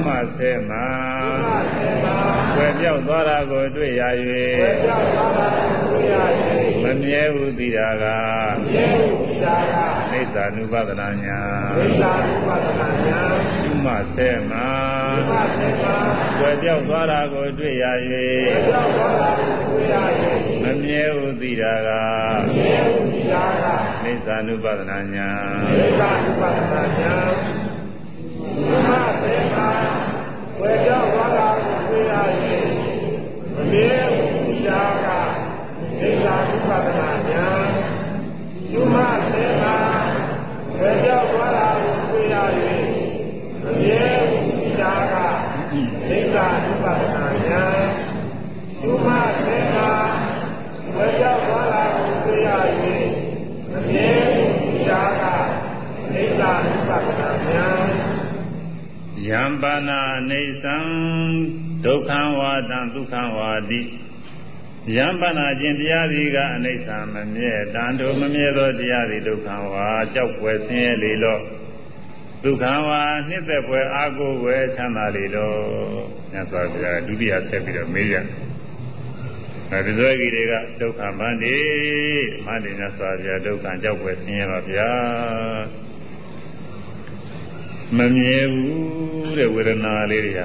မဆဲမှာဝယ်ပြောက်သွားတာကိုတွေ့ရ၍မမြဲဟုသိတာကနိစ္စ ानु ပဒနာညာရှုမှဆဲမှာဝယ်ပြောက်သွားတာကိုတွေ့ရ၍မမြဲဟုသိတာကနိစ္စ ानु ပဒနာညာဝေကြောင့်ဘာသာကိုသိရရင်မမြဲဘူးရှားကဒိဋ္ဌာဥပဒနာညာရှုမှသေတာဝေကြောင့်ဘာသာကိုသိရရင်မမြဲဘူးရှားကဒိဋ္ဌာဥပဒနာညာရှုမှသေတာဝေကြောင့်ဘာသာကိုသိရရင်မမြဲဘူးရှားကဒိဋ္ဌာဥပဒနာညာယံပါဏအိသံဒုက္ခံဝါဒံဒုက္ခံဝါတိယံပါဏခြင်းတရားသည်ကအနိစ္စမမြဲတန်တို့မမြဲသောတရားသည်ဒုက္ခံဝါကြောက်ွယ်ဆင်းရဲလေလောဒုက္ခံဝါနှစ်သက်ွယ်အာကိုွယ်ချမ်းသာလေလောမြတ်စွာဘုရားဒုတိယဆက်ပြီးတော့မေးရအဲဒီသောကြီးတွေကဒုက္ခမန္တိမန္တိမြတ်စွာဘုရားဒုက္ခကြောက်ွယ်ဆင်းရဲပါဗျာမမြဲဘူးတဲ့ဝေဒနာလေးတွေဟာ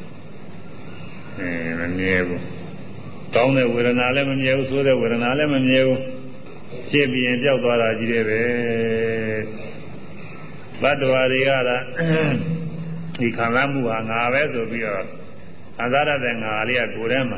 မမြဲဘူးကောင်းတဲ့ဝေဒနာလည်းမမြဲဘူးဆိုးတဲ့ဝေဒနာလည်းမမြဲဘူးဖြစ်ပြီးရင်ပျောက်သွားတာကြီးတယ်ပဲဘတ်တော်တွေကတော့ဒီခံစားမှုဟာငါပဲဆိုပြီးတော့ခံစားရတဲ့ငါလေးကကိုယ်ထဲမှာ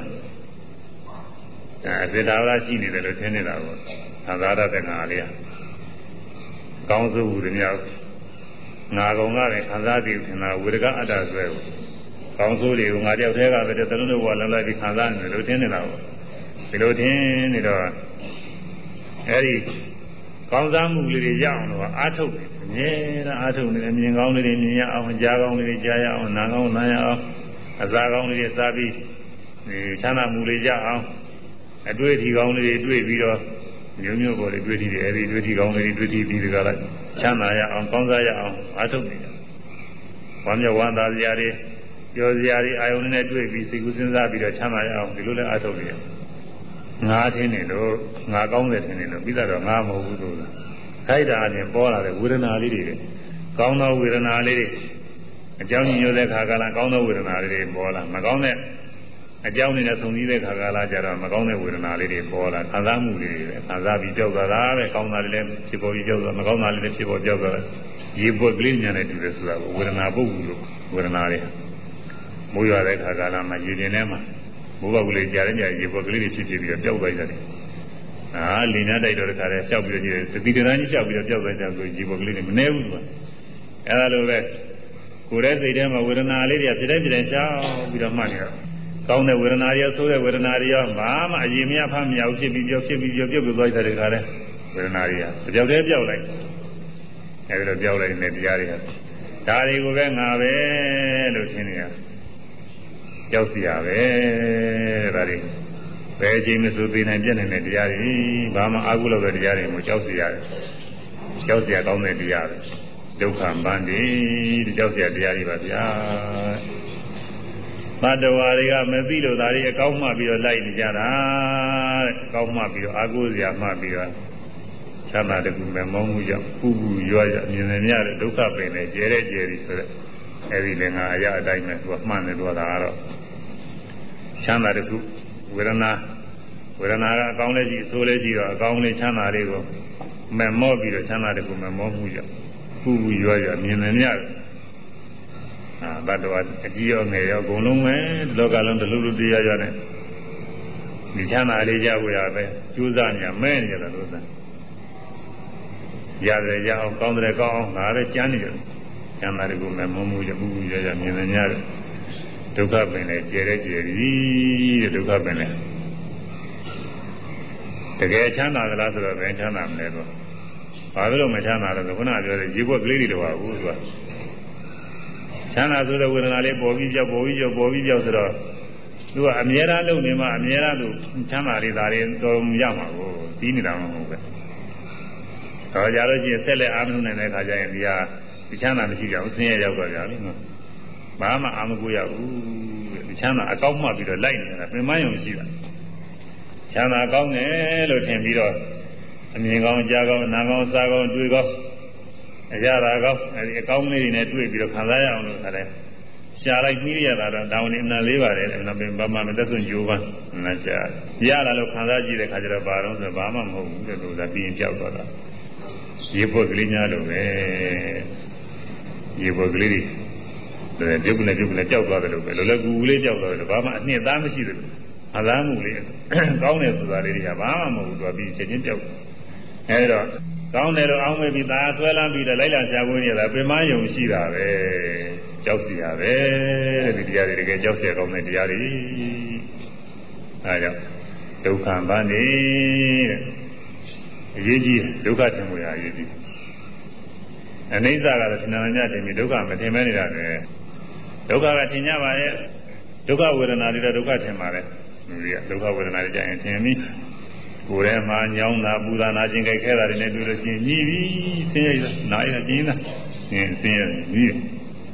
သေတာဝရရှိနေတယ်လို့ထင်နေတာကိုခံစားရတဲ့ငါလေးကကောင်းဆိုးမှုတွေများငါကောင်ကလည်းခံစားပြီးထင်တာဝေဒကအတ္တဆွဲကိုကောင်းဆိုးတွေကိုငါတယောက်တည်းကပဲသလုံးတွေပေါ်လာလိုက်ပြီးခံစားနေတယ်လို့ထင်နေတာကိုဒီလိုထင်နေတော့အဲဒီကောင်းစားမှုလေးတွေရအောင်လို့အားထုတ်တယ်အမြဲတမ်းအားထုတ်နေတယ်မြင်ကောင်းလေးတွေမြင်ရအောင်ကြားကောင်းလေးတွေကြားရအောင်နားကောင်းနားရအောင်အစားကောင်းလေးတွေစားပြီးချမ်းသာမှုလေးရအောင်အတွေ့အထိကောင်းလေးတွေတွေ့ပြီးတော့မျိုးမျိုးပေါ်လေတွေ့ထိတယ်အဲဒီတွေ့ထိကောင်းလေးတွေတွေ့ထိပြီးဒီကလာချမ်းသာရအောင်ကောင်းစားရအောင်အားထုတ်နေတယ်။ဝမ်းမြောက်ဝမ်းသာစရာတွေကြောစရာတွေအာယုန်နဲ့တွေ့ပြီးစိတ်ကူးစဉ်းစားပြီးတော့ချမ်းသာရအောင်ဒီလိုလဲအားထုတ်နေတယ်။ငါထင်းနေလို့ငါကောင်းတယ်ထင်နေလို့ပြီးတော့ငါမဟုတ်ဘူးလို့ခိုက်တာအပြင်ပေါ်လာတဲ့ဝေဒနာလေးတွေကောင်းသောဝေဒနာလေးတွေအကြောင်းညွှန်တဲ့ခါကလာကောင်းသောဝေဒနာလေးတွေပေါ်လာမကောင်းတဲ့အကြောင်းနဲ့ဆုံစည်းတဲ့ခါကလာကြတော့မကောင်းတဲ့ဝေဒနာလေးတွေပေါ်လာခံစားမှုလေးတွေပဲခံစားပြီးကြောက်သွားတာပဲကောင်းတာလေးလည်းဖြစ်ပေါ်ပြီးကြောက်သွားမကောင်းတာလေးလည်းဖြစ်ပေါ်ကြောက်သွားရေပွက်ကလေးညာနဲ့တူတယ်ဆိုတာကိုဝေဒနာပုဂ္ဂိုလ်လို့ဝေဒနာတွေမိုးရွာတဲ့ခါကလာမှရေပြင်ထဲမှာမိုးပေါက်ကလေးကြားတဲ့ရေပွက်ကလေးတွေဖြစ်ပြီးတော့ပျောက်သွားကြတယ်လင်းနေတဲ့တိုက်တော်တခါတည်းလျှောက်ပြီးတော့သတိတရားကြီးလျှောက်ပြီးတော့ပျောက်သွားကြဆိုရေပွက်ကလေးတွေမနှဲဘူးကွာအဲဒါလိုပဲကိုယ်ရဲ့စိတ်ထဲမှာဝေဒနာလေးတွေဖြစ်တဲ့ဖြစ်တဲ့ရှောက်ပြီးတော့မှတ်နေတော့ကောင်းတဲ့ဝေဒနာရောဆိုးတဲ့ဝေဒနာတွေရောဘာမှအရင်မရဖမ်းမရဘူးဖြစ်ပြီးပြောပြုတ်ပြီးသွားတဲ့ခါလဲဝေဒနာတွေကတပြောက်တည်းပြောက်လိုက်အဲဒီလိုပြောက်လိုက်တဲ့တရားတွေကဒါတွေကိုပဲငါပဲလို့ထင်နေရကြောက်စရာပဲဒါတွေဘယ်အချိန်မှဆိုသိနိုင်ပြည့်နေတဲ့တရားတွေဘာမှအာဟုလောက်တဲ့တရားတွေမျိုးကြောက်စရာကြောက်စရာကောင်းတဲ့တရားပဲဒုက္ခမန္တိကြောက်စရာတရားတွေပါဗျာမတ္တဝါတွေကမသိလို့ဒါတွေအကောင်းမှပြီးတော့လိုက်နေကြတာတဲ့အကောင်းမှပြီးတော့အာကိုးစရာမှပြီးတော့ချမ်းသာတကူမဲ့မောင်းမှုကြောင့်ပူပူရွာရွာမြင်နေရတဲ့ဒုက္ခပင်နဲ့ကျဲတဲ့ကျဲပြီးဆိုတဲ့အဲဒီလည်းငါအရာအတိုင်းပဲသူကမှန်တယ်တော့ဒါကတော့ချမ်းသာတကူဝေဒနာကအကောင်းလေးရှိအဆိုးလေးရှိတော့အကောင်းလေးချမ်းသာလေးကိုမဲ့မောပြီးတော့ချမ်းသာတကူမဲ့မောမှုကြောင့်ပူပူရွာရွာမြင်နေရတယ်ဘတ်တော်အကြီးရောငယ်ရောအကုန်လုံးပဲဒီလောကလုံးတလူလူတရားရတဲ့ဒီချမ်းသာလေးကြဖို့ရပဲကြိုးစားနေမဲနေကြတယ်လို့ဆိုရတယ်ရအောင်ကောင်းတယ်ကောင်းအောင်ငါပဲကြမ်းနေကြတယ်ချမ်းသာတွေကိုမဲမုံမှုရပူပူရရမြင်နေရတယ်ဒုက္ခပင်လည်းကျဲတဲ့ကျဲပြီးတဲ့ဒုက္ခပင်လည်းတကယ်ချမ်းသာသလားဆိုတော့ဘယ်ချမ်းသာမလဲတော့ဘာလို့မချမ်းသာလဲဆိုခုနပြောတဲ့ရေဘွက်ကလေးတွေတော့ပါဘူးသူကချမ်းသာဆိုတဲ့ဝေဒနာလေးပေါ်ပြီးပြောက်ဆိုတော့သူကအမြဲတမ်းလုပ်နေမှအမြဲတမ်းသူချမ်းသာလေးဒါတွေတော်ရမှာကိုပြီးနေတာမဟုတ်ပဲတော့ကြလို့ရှိရင်ဆက်လက်အားမထုတ်နိုင်တဲ့ခါကျရင်ဒီချမ်းသာမရှိကြဘူးဆင်းရဲရောက်တော့ကြပြီနော် Mama Amaguya, the Chana, a cow might be the light, and my own shiva. Chana Gone, Lieutenant Vido, and Ningon, Jago, Nago, Sago, Duigo, Yarago, and a company in a tree, Vido Kalaya on the Shall I media down in a liver and a Bama doesn't you want? Yala Lokanaji, the Kajara Baron, the Bama, who are being Jalgoda. Yipoglina, Yipogli. The Jupuna Jalgoda, the Gule Jalgoda, the Bama, near Damashi, Alamu, Gowness, the Lydia Bama, who are being changed. Down there, I may be that well and be the Layla Jagunia, the Primayo Shira. Chelsea, the Diari, Chelsea, on the Diari. I don't come Bani Yiji, look at him, we are Yiji. And these are the Tinanya, Miduka, but him any other. Loka Tinya, Loka with another Loka Temare, Loka with another giant Timmy. Urema, Yona, Buddha, Najinga, Kera, and Edulasi, Nivi, says Naya Gina, and says,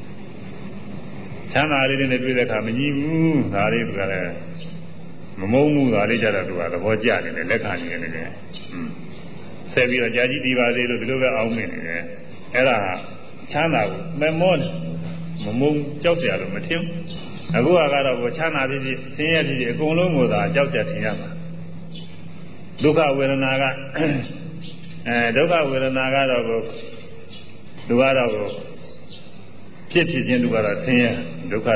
Chana didn't do the Kamini, Ari, Momu, Arijara, the Voja, and the Lekan. Sevilla Jaji Diva, the Luga Aumin, Era, Chana, Memon, Momu, Josia, Matim, Agua, Chana, the Golomo, Josia Tiama. Duka with an Naga, Duka with a Naga, Duara. Chips in Duara, Duka,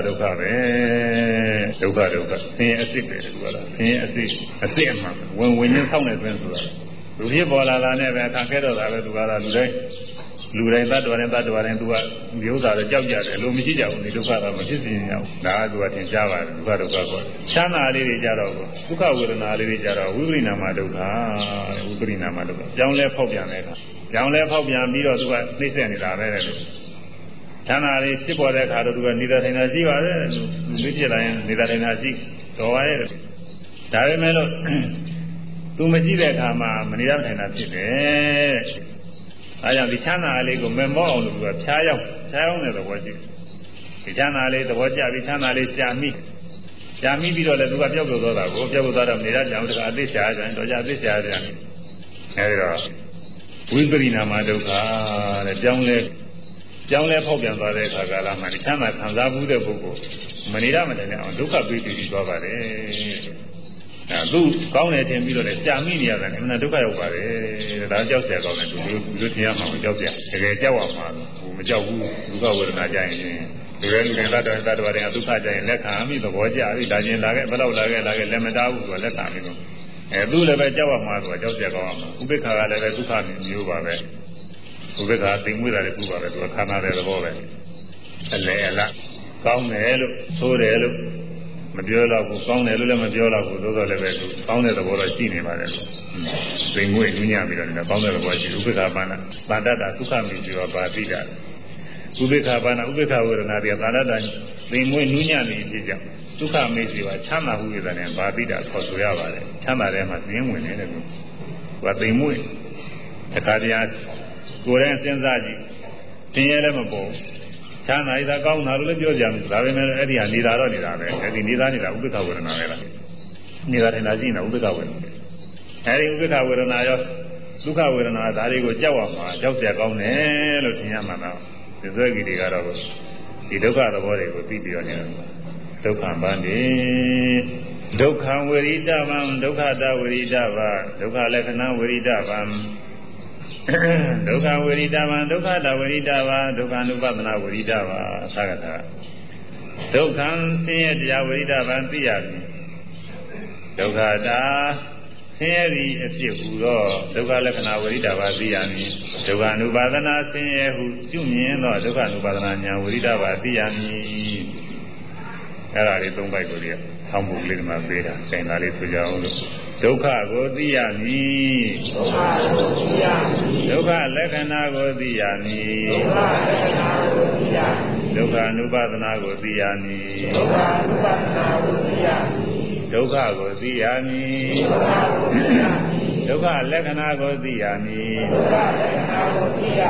say a secret, a secret, when we knew sound adventures. To hear Bola never can get out of Duara today. Lure that one and that one and do the other Jaja, Lumija, the Duka, Magician, now do it in Java, Duka. Chana Lady Jaro, Duka with an Ali Jaro, Urina Maduka, Urina Maduka, John left Hobian, John left Hobian, Miro to what they send it. Chana is Sipo that had to do neither in a Ziva, neither in a Zik, so I Tarimelo to Majida Kama, Manila and a Zik. I am the Chana Ali go member on the Chayon as a worship. The Chana Ali, the Waja, the Chana Ali, Jami Bido, the Duka Yoga, Mira, this yard and this yard. Wilberina Maduka, the John Lake. John left Hogan by the Kagala, Manicana, Kanzabu de Buko, Manila, and Duka British Govare. Do Gaunet and Middle Jaminia and Duka over the Rajosia Gaunet, Lutiama, Josia, the Jawa, who Duka with Najan. The Red that were in Duka and Lekami, the Voja, the Dajan Laga, but like Lemeda, or Lekami. And do the Jawa, Josia Gama, Ubeka, the Duka in Yuba. Ubeka thing with a Kuba to a Canada over. A Lela, Counelo, Sorelo, Madiola, Counelo, Madiola, who those are the vessels, founded the water scene by them. Bring away Nunya and the founder of what you Ubeka Bana, Bandada, Tukami, you are Badida. Ubeka Bana, Ubeka with another Banada, bring away Nunya in Tija. Tukami, you are Chana, who is an Badida, Kosuava, Chana, they must be in with anything. What they move. The Kadiat. Goran Senzaji, Tinyamabo, Chana is a gown, Jam, Raven, Eddie, and Nida, Eddie Nida, Ubika with an Ira. Nida and Azina, Ubika with. Harry Ubika with an Aya, Luka with an Adarigo Jawa, Josia Gone, Lutiamana, the Zergi Garo, the Doka the body would be the onion. Dokan Bandi, Dokan Weridavam, Doka da Weridava, Doka Lekana Weridavam. Doka Veridava, Doka da Veridava, Doka Nubana Veridava, Sagata. Dokan Sia Veridava, Piavi. Doka da Seri, a Sipuro, Doka Lakana Veridava, Piani. Doka Nubana Sia, who Sumian or Doka Nubana, Veridava, Piani. Era don't buy Korea. Humble little my beta, saying Ali Suja. Doka Godiani, Doka Lekana Godiani, Doka Nubadana Godiani, Doka Godiani, Doka Lekana Godiani,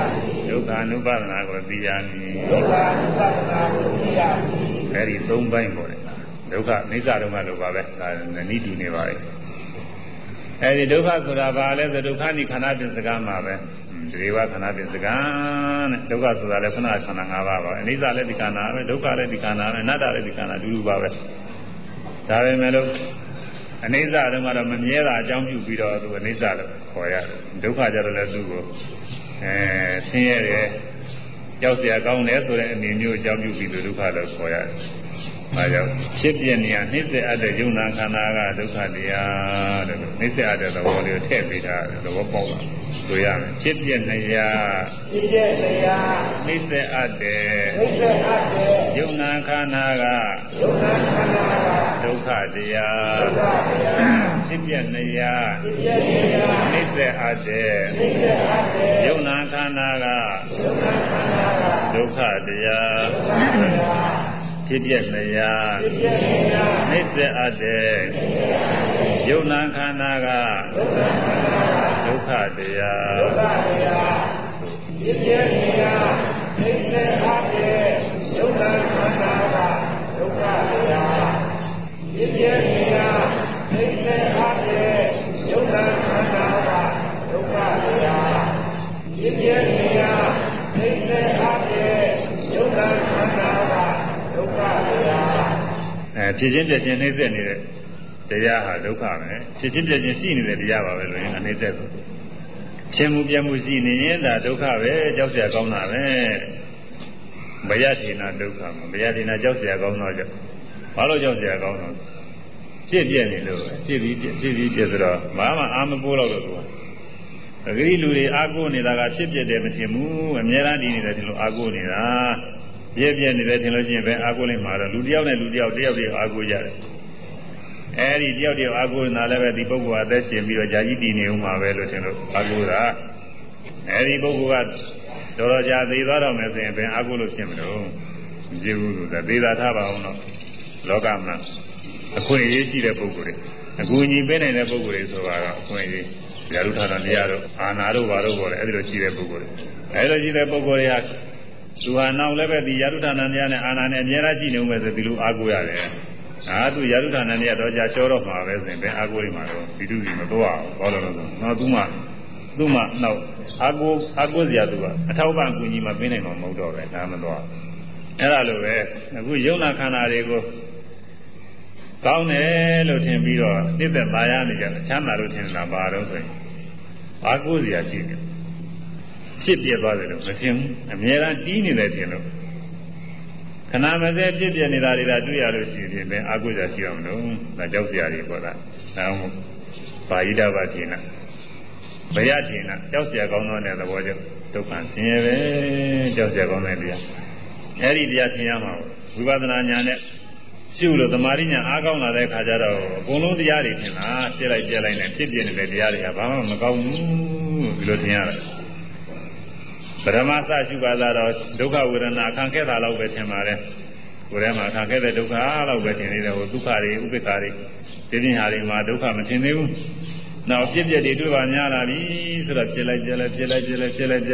ဒုက္ခ ानु ပါဒနာကိုသိရမည်ဒုက္ခ ानु ပါဒနာကိုသိရမည်အဲဒီ 3 ပိုင်းပေါ်တယ်ဒုက္ခအိစ္ဆဒုက္ခလို့ပါပဲဒါနိတိနေပါလေအဲဒီဒုက္ခဆိုတာဘာလဲဆိုဒုက္ခနိခန္ဓာပစ္စကမှာပဲဒီဝခန္ဓာပစ္စကတဲ့ဒုက္ခဆိုတာလည်းခန္ဓာခန္ဓာ5ပါးပါအိစ္ဆလည်းဒီခန္ဓာပဲဒုက္ခလည်းဒီခန္ဓာပဲအနတ္တလည်းဒီခန္ဓာတူတူပါပဲဒါပဲမဲ့လို့အနိစ္စတုန်းကတော့မမြဲတာအကြောင်းပြုပြီးတော့သူအနိစ္စလို့ခေါ်ရတယ်ဒုက္ခကြတော့လည်းသူ့ကိုဆင်းရဲတယ်ကြောက်เสียကောင်းတယ်ဆိုတဲ့အနေမျိုးအကြောင်းပြုပြီးဒုက္ခလို့ခေါ်ရတယ်။ဒါကြောင့်ဖြစ်ပြနေရနှိစ္စအပ်တဲ့ယုံနာခန္ဓာကဒုက္ခတရားတဲ့နှိစ္စအပ်တဲ့သဘောလေးကိုထည့်ပေးတာသဘောပေါက်လာဆိုရမယ်ဖြစ်ပြနေရဖြစ်ပြနေရနှိစ္စအပ်တဲ့နှိစ္စအပ်တဲ့ယုံနာခန္ဓာကယုံနာခန္ဓာကဒုက္ခတရားဒုက္ခတရားဖြစ်ပြနေရဖြစ်ပြနေရနှိစ္စအပ်တဲ့နှိစ္စအပ်တဲ့ယုံနာခန္ဓာကယုံနာခန္ဓာကဒုက္ခတရားဒုက္ခတရားဖြစ်ပြနေရနှိစ္စအပ်တဲ့ယုံနာခန္ဓာကဒုက္ခတရားဖြစ်ပြနေရနှိစ္စအပ်တဲ့ယုံနာခန္ဓာကဒုက္ခတရားဖြစ်ပြနေရနှိစ္စအပ်တဲ့ယုံနာခန္ဓာကဒုက္ခတရားဖြစ်ပြနေရနှိစ္စအပ်တဲ့ယုံနာခန္ဓာကဒုက္ခတရားဖြစ်ချင်းပြချင်းနှိမ့်ဆက်နေတဲ့တရားဟာဒုက္ခပဲဖြစ်ချင်းပြချင်းရှိနေတဲ့တရားပါပဲလို့ရင်နှိမ့်ဆက်ဆိုဖြစ်မှုပြမှုရှိနေရင်ဒါဒုက္ခပဲကြောက်เสียကောင်းတာပဲဘယထေနဒုက္ခမှာဘယထေနကြောက်เสียကောင်းတော့ကြောက်ဘာလို့ကြောက်เสียကောင်းတော့ဖြစ်ပြနေလို့ဖြစ်ပြီးပြဆိုတော့ဘာမှအာမပိုးတော့လို့သူကအဂရိလူတွေအာကိုနေတာကဖြစ်ပြတယ်မထင်ဘူးအများအားဒီနေတယ်ဒီလိုအာကိုနေတာပြည့်နေတယ်ထင်လို့ရှိရင်ပဲအာကိုလိမ့်မှာတော့လူတယောက်နဲ့လူတယောက်တယောက်တည်းအာကိုကြတယ်အဲဒီတယောက်တယောက်အာကိုနာလည်းပဲဒီပုဂ္ဂိုလ်အသက်ရှင်ပြီးတော့ဂျာကြီးတည်နေဦးမှာပဲလို့ထင်လို့အာကိုတာအဲဒီပုဂ္ဂိုလ်ကတော်တော်ကြာသေးသွားတော့မယ်ဆိုရင်ဘယ်အာကိုလို့ဖြစ်မလို့မကြည့်ဘူးလို့သာသေးတာထားပါအောင်တော့လောကမှာအခွင့်အရေးရှိတဲ့ပုဂ္ဂိုလ်တွေအကူအညီပေးနိုင်တဲ့ပုဂ္ဂိုလ်တွေဆိုတာကအခွင့်အရေးရာထူးဌာနတရားတို့အာဏာတို့ဘာတို့ပေါ်တယ်အဲဒီလိုရှိတဲ့ပုဂ္ဂိုလ်တွေအဲဒီလိုရှိတဲ့ပုဂ္ဂိုလ်တွေကသူဟာနောက်လည်းပဲဒီရာထူးဌာနတရားနဲ့အာဏာနဲ့အများကြီးရှိနေဦးမယ်ဆိုဒီလိုအားကိုးရတယ်။အာသူရာထူးဌာနတရားတော့ကြာလျှောတော့မှာပဲဆိုရင်ဘယ်အားကိုးနေမှာတော့ဒီတူကြီးမတော့ဘူးဘောလို့လို့နော်သူမှနောက်အားကိုးစရာသူကအထောက်ပံ့အကူကြီးမှပေးနိုင်မှာမဟုတ်တော့ပဲဒါမှမတော့အဲ့ဒါလိုပဲအခုယုံနာခန္ဓာတွေကိုကောင်းတယ်လို့ထင်ပြီးတော့သိသက်သာရနေကြချမ်းသာလို့ထင်တာဘာတော့ဆိုရင်အားကိုးစရာရှိတယ်ဖြစ်ပြသွားတယ်လို့မထင်ဘူးအများအားတီးနေတယ်ထင်လို့ခဏမစဲဖြစ်ပြနေတာတွေကတွေ့ရလို့ရှိရင်ပဲအာကိုးစရာရှိအောင်လို့ဒါကြောက်စရာတွေပေါ့လားဒါမှမဟုတ်ဘာဟိတဘာထေနဘယထေနကြောက်စရာကောင်းတဲ့သဘောကြောင့်ဒုက္ခဆင်းရဲပဲကြောက်စရာကောင်းတဲ့တရားအဲ့ဒီတရားသင်ရမှာဝိပဿနာဉာဏ်နဲ့ရှုလို့သမာဓိဉာဏ်အားကောင်းလာတဲ့ခါကျတော့အကုန်လုံးတရားတွေထင်တာပြည့်လိုက်နဲ့ဖြစ်ပြနေတဲ့တရားတွေကဘာမှမကောင်းဘူးဒီလိုထင်ရတယ်ပရမသရှုပါသာတော့ဒုက္ခဝေဒနာခံခဲ့တာလောက်ပဲထင်ပါတယ်ကိုယ်ထဲမှာခံခဲ့တဲ့ဒုက္ခလောက်ပဲထင်နေတယ်ဟိုဒုက္ခတွေဥပိ္ပခာတွေဒီပြင်ဟာတွေမှာဒုက္ခမထင်သေးဘူးနောက်ပြည့်ပြည့်တွေတွေ့ပါများလာပြီဆိုတော့ဖြစ်လိုက်နဲ့ဆိုတော့ဒီ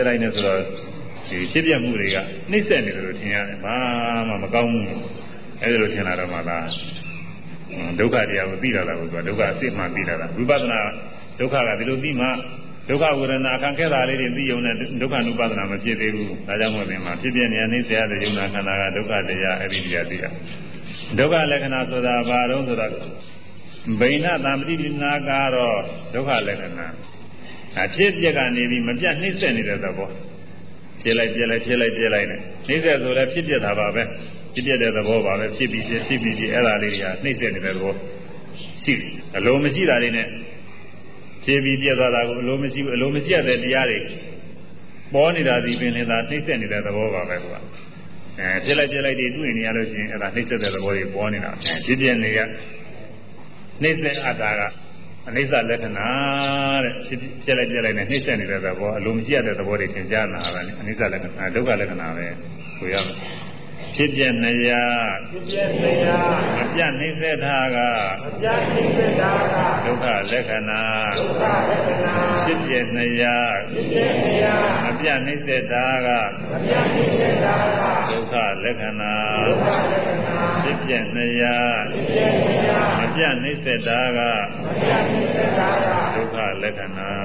ဖြစ်ပြမှုတွေကနှိမ့်ဆက်နေတယ်လို့ထင်ရတယ်ဘာမှမကောင်းဘူးအဲဒီလိုထင်လာတော့မှသာဒုက္ခတရားကိုသိလာတာကိုသူကဒုက္ခအစစ်မှသိလာတာဝိပဿနာဒုက္ခကဒီလိုသိမှဒုက္ခဝေဒနာခံခဲ့တာလေးတွေသိုံနဲ့ဒုက္ခ ानु ပါဒနာမဖြစ်သေးဘူးဒါကြောင့်မို့လို့ဖြစ်ပြနေနေစေရတဲ့ယုံနာခန္ဓာကဒုက္ခတရားအဲ့ဒီတရားသိတာဒုက္ခလက္ခဏာဆိုတာဘာလို့ဆိုတော့ဗိဏသံပတိပနာကတော့ဒုက္ခလက္ခဏာအဖြစ်ပြက်ကနေပြီးမပြတ်နှိမ့်ဆက်နေတဲ့သဘောဖြစ်လိုက်နဲ့နှိမ့်ဆက်ဆိုလည်းဖြစ်ပြက်တာပါပဲဖြစ်ပြက်တဲ့သဘောပါပဲဖြစ်ပြီးအဲ့ဒါလေးတွေကနှိမ့်ဆက်နေတဲ့သဘောရှိအလိုမရှိတာတွေနဲ့ဖြည်းပြီးပြတ်သွားတာကိုအလိုမရှိဘူးအလိုမရှိတဲ့တရားတွေပေါ်နေတာဒီပင်လည်းသာနှိမ့်ဆက်နေတဲ့သဘောပါပဲကွာပြက်လိုက်တွေတွေ့နေရလို့ရှိရင်အဲ့ဒါနှိမ့်ဆက်တဲ့သဘောတွေပေါ်နေတာဖြစ်ပြနေကနှိမ့်ဆက်အပ်တာကအနိစ္စလက္ခဏာတဲ့ပြက်လိုက်နဲ့နှိမ့်ဆက်နေတဲ့သဘောအလိုမရှိတဲ့သဘောတွေသင်ကြားနာတာအနိစ္စလက္ခဏာဒုက္ခလက္ခဏာပဲဆိုရမယ်ဖြစ်ပြနေရမပြနှိမ့်သက်တာကဒုက္ခလက္ခဏာဖြစ်ပြနေရမပြနှိမ့်သက်တာကဒုက္ခလက္ခဏာဖြစ်ပြနေရမပြနှိမ့်သက်တာကဒုက္ခလက္ခဏာ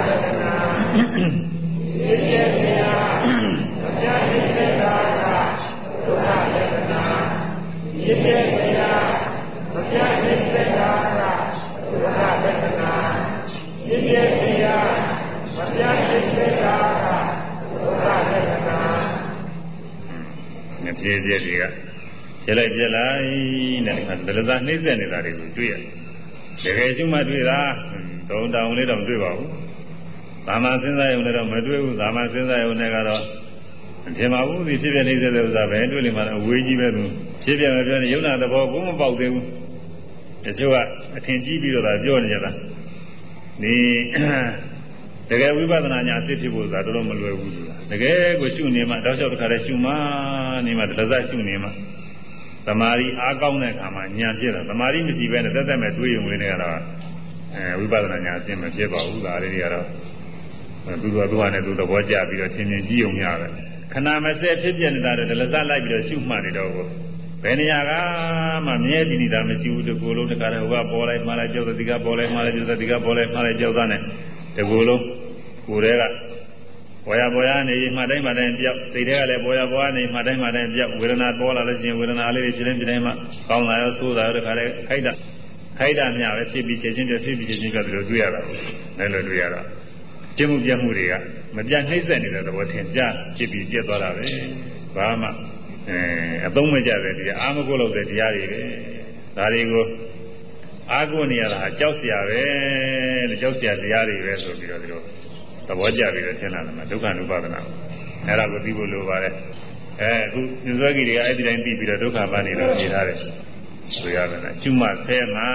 ဖြစ်ပြနေရမပြနှိမ့်သက်တာကဒုက္ခလက္ခဏာဖြစ်ပြနေရမပြနှိမ့်သက်တာကဒုက္ခလက္ခဏာဖြစ်ပြနေရမပြနှိမ့်သက်တာကဒုက္ခလက္ခဏာမဖြစ်ပြတွေကပြလိုက်ပြလိုက်နဲ့ဘယ်လိုသာနှိမ့်ဆက်နေတာတွေကိုတွေ့ရတယ်တကယ်ရှိမှတွေ့တာတုံတောင်လေးတောင်တွေ့ပါဘူးသာမန်စဉ်းစားရုံနဲ့တော့မတွေ့ဘူးသာမန်စဉ်းစားရုံနဲ့ကတော့ထင်ပါဘူးဒီဖြစ်ပြနေစေတဲ့ဥစ္စာပဲတွေ့လိမ့်မှာအဝေးကြီးပဲသူဖြစ်ပြမပြောနေရုံနာသဘောကိုမပေါက်သေးဘူးတချို့ကအထင်ကြီးပြီးတော့သာပြောနေကြတာဒီတကယ်ဝိပဿနာညာအဖြစ်ဖြစ်ဖို့ဆိုတာတော်တော်မလွယ်ဘူးဆိုတာတကယ်ကိုရှုနေမှတောက်လျှောက်တစ်ခါတည်းရှုမှနေမှတလဇတ်ရှုနေမှသမာဓိအားကောင်းတဲ့အခါမှာဉာဏ်ဖြစ်တာသမာဓိမရှိဘဲနဲ့သက်သက်မဲ့တွေးရုံလေးနဲ့ကတော့ဝိပဿနာညာအဖြစ်မဖြစ်ပါဘူးဒါလေးတွေကတော့သူတို့ကနဲ့သူသဘောကျပြီးတော့ထင်မြင်ကြည့်ုံရပဲခဏမစဲဖြစ်ပြနေတာတော့ဒလဇတ်လိုက်ပြီးတော့ရှုမှတ်နေတော့ဘယ်နေရာကမှမြဲတည်နေတာမရှိဘူးတကူလုံးတခါတည်းဟိုကပေါ်လိုက်မှလိုက်ကြောက်တဲ့ဒီကပေါ်လိုက်မှလိုက်ကြောက်တဲ့ဒီကပေါ်လိုက်မှလိုက်ကြောက်တဲ့နဲ့တကူလုံးကိုယ်တွေကပေါ်ရနေမှတိုင်းမှတိုင်းပြောက်စိတ်တွေကလည်းပေါ်နေမှတိုင်းမှတိုင်းပြောက်ဝေဒနာပေါ်လာလို့ရှိရင်ဝေဒနာလေးတွေဖြစ်တိုင်းမှကောင်းလာရောဆိုးလာရောတခါတည်းခိုက်တာမျှပဲဖြစ်ပြီးချက်ချင်းတည်းဖြစ်ပြီးချက်ချင်းပြတယ်လို့တွေ့ရတာပေါ့လည်းလို့တွေ့ရတာပြမှုပြမှုတွေကမပြတ်နှိမ့်ဆက်နေတဲ့သဘောထင်ကြဖြစ်ပြီးပြတ်သွားတာပဲဘာမှအသုံးမကျတဲ့တရားအာမကိုလို့တဲ့တရားတွေပဲဒါတွေကိုအာကိုနေရတာကြောက်เสียပဲလို့ကြောက်เสียတရားတွေပဲဆိုပြီးတော့ဒီလိုသဘောကျပြီးတော့ထင်လာတယ်မှာဒုက္ခ ानु ပါဒနာအဲ့ဒါကိုသိဖို့လိုပါတယ်အခုသစ္စာကြီးတွေကအဲ့ဒီတိုင်းသိပြီးတော့ဒုက္ခပါနေလို့ဖြေထားတယ်ဆိုရတယ်နဲ့ကျွမဆဲမှာ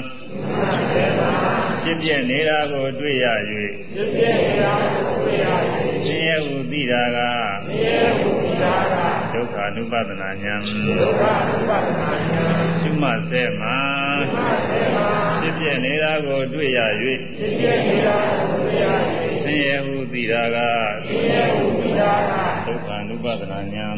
ဖြစ်ပြနေတာကိုတွေ့ရ၍ဆင်းရဲဟုသိတာကဒုက္ခ ानु ပါဒနာဉာဏ်ကျွမဆဲမှာဖြစ်ပြနေတာကိုတွေ့ရ၍ဆင်းရဲဟုသိတာကဒုက္ခ ानु ပါဒနာဉာဏ်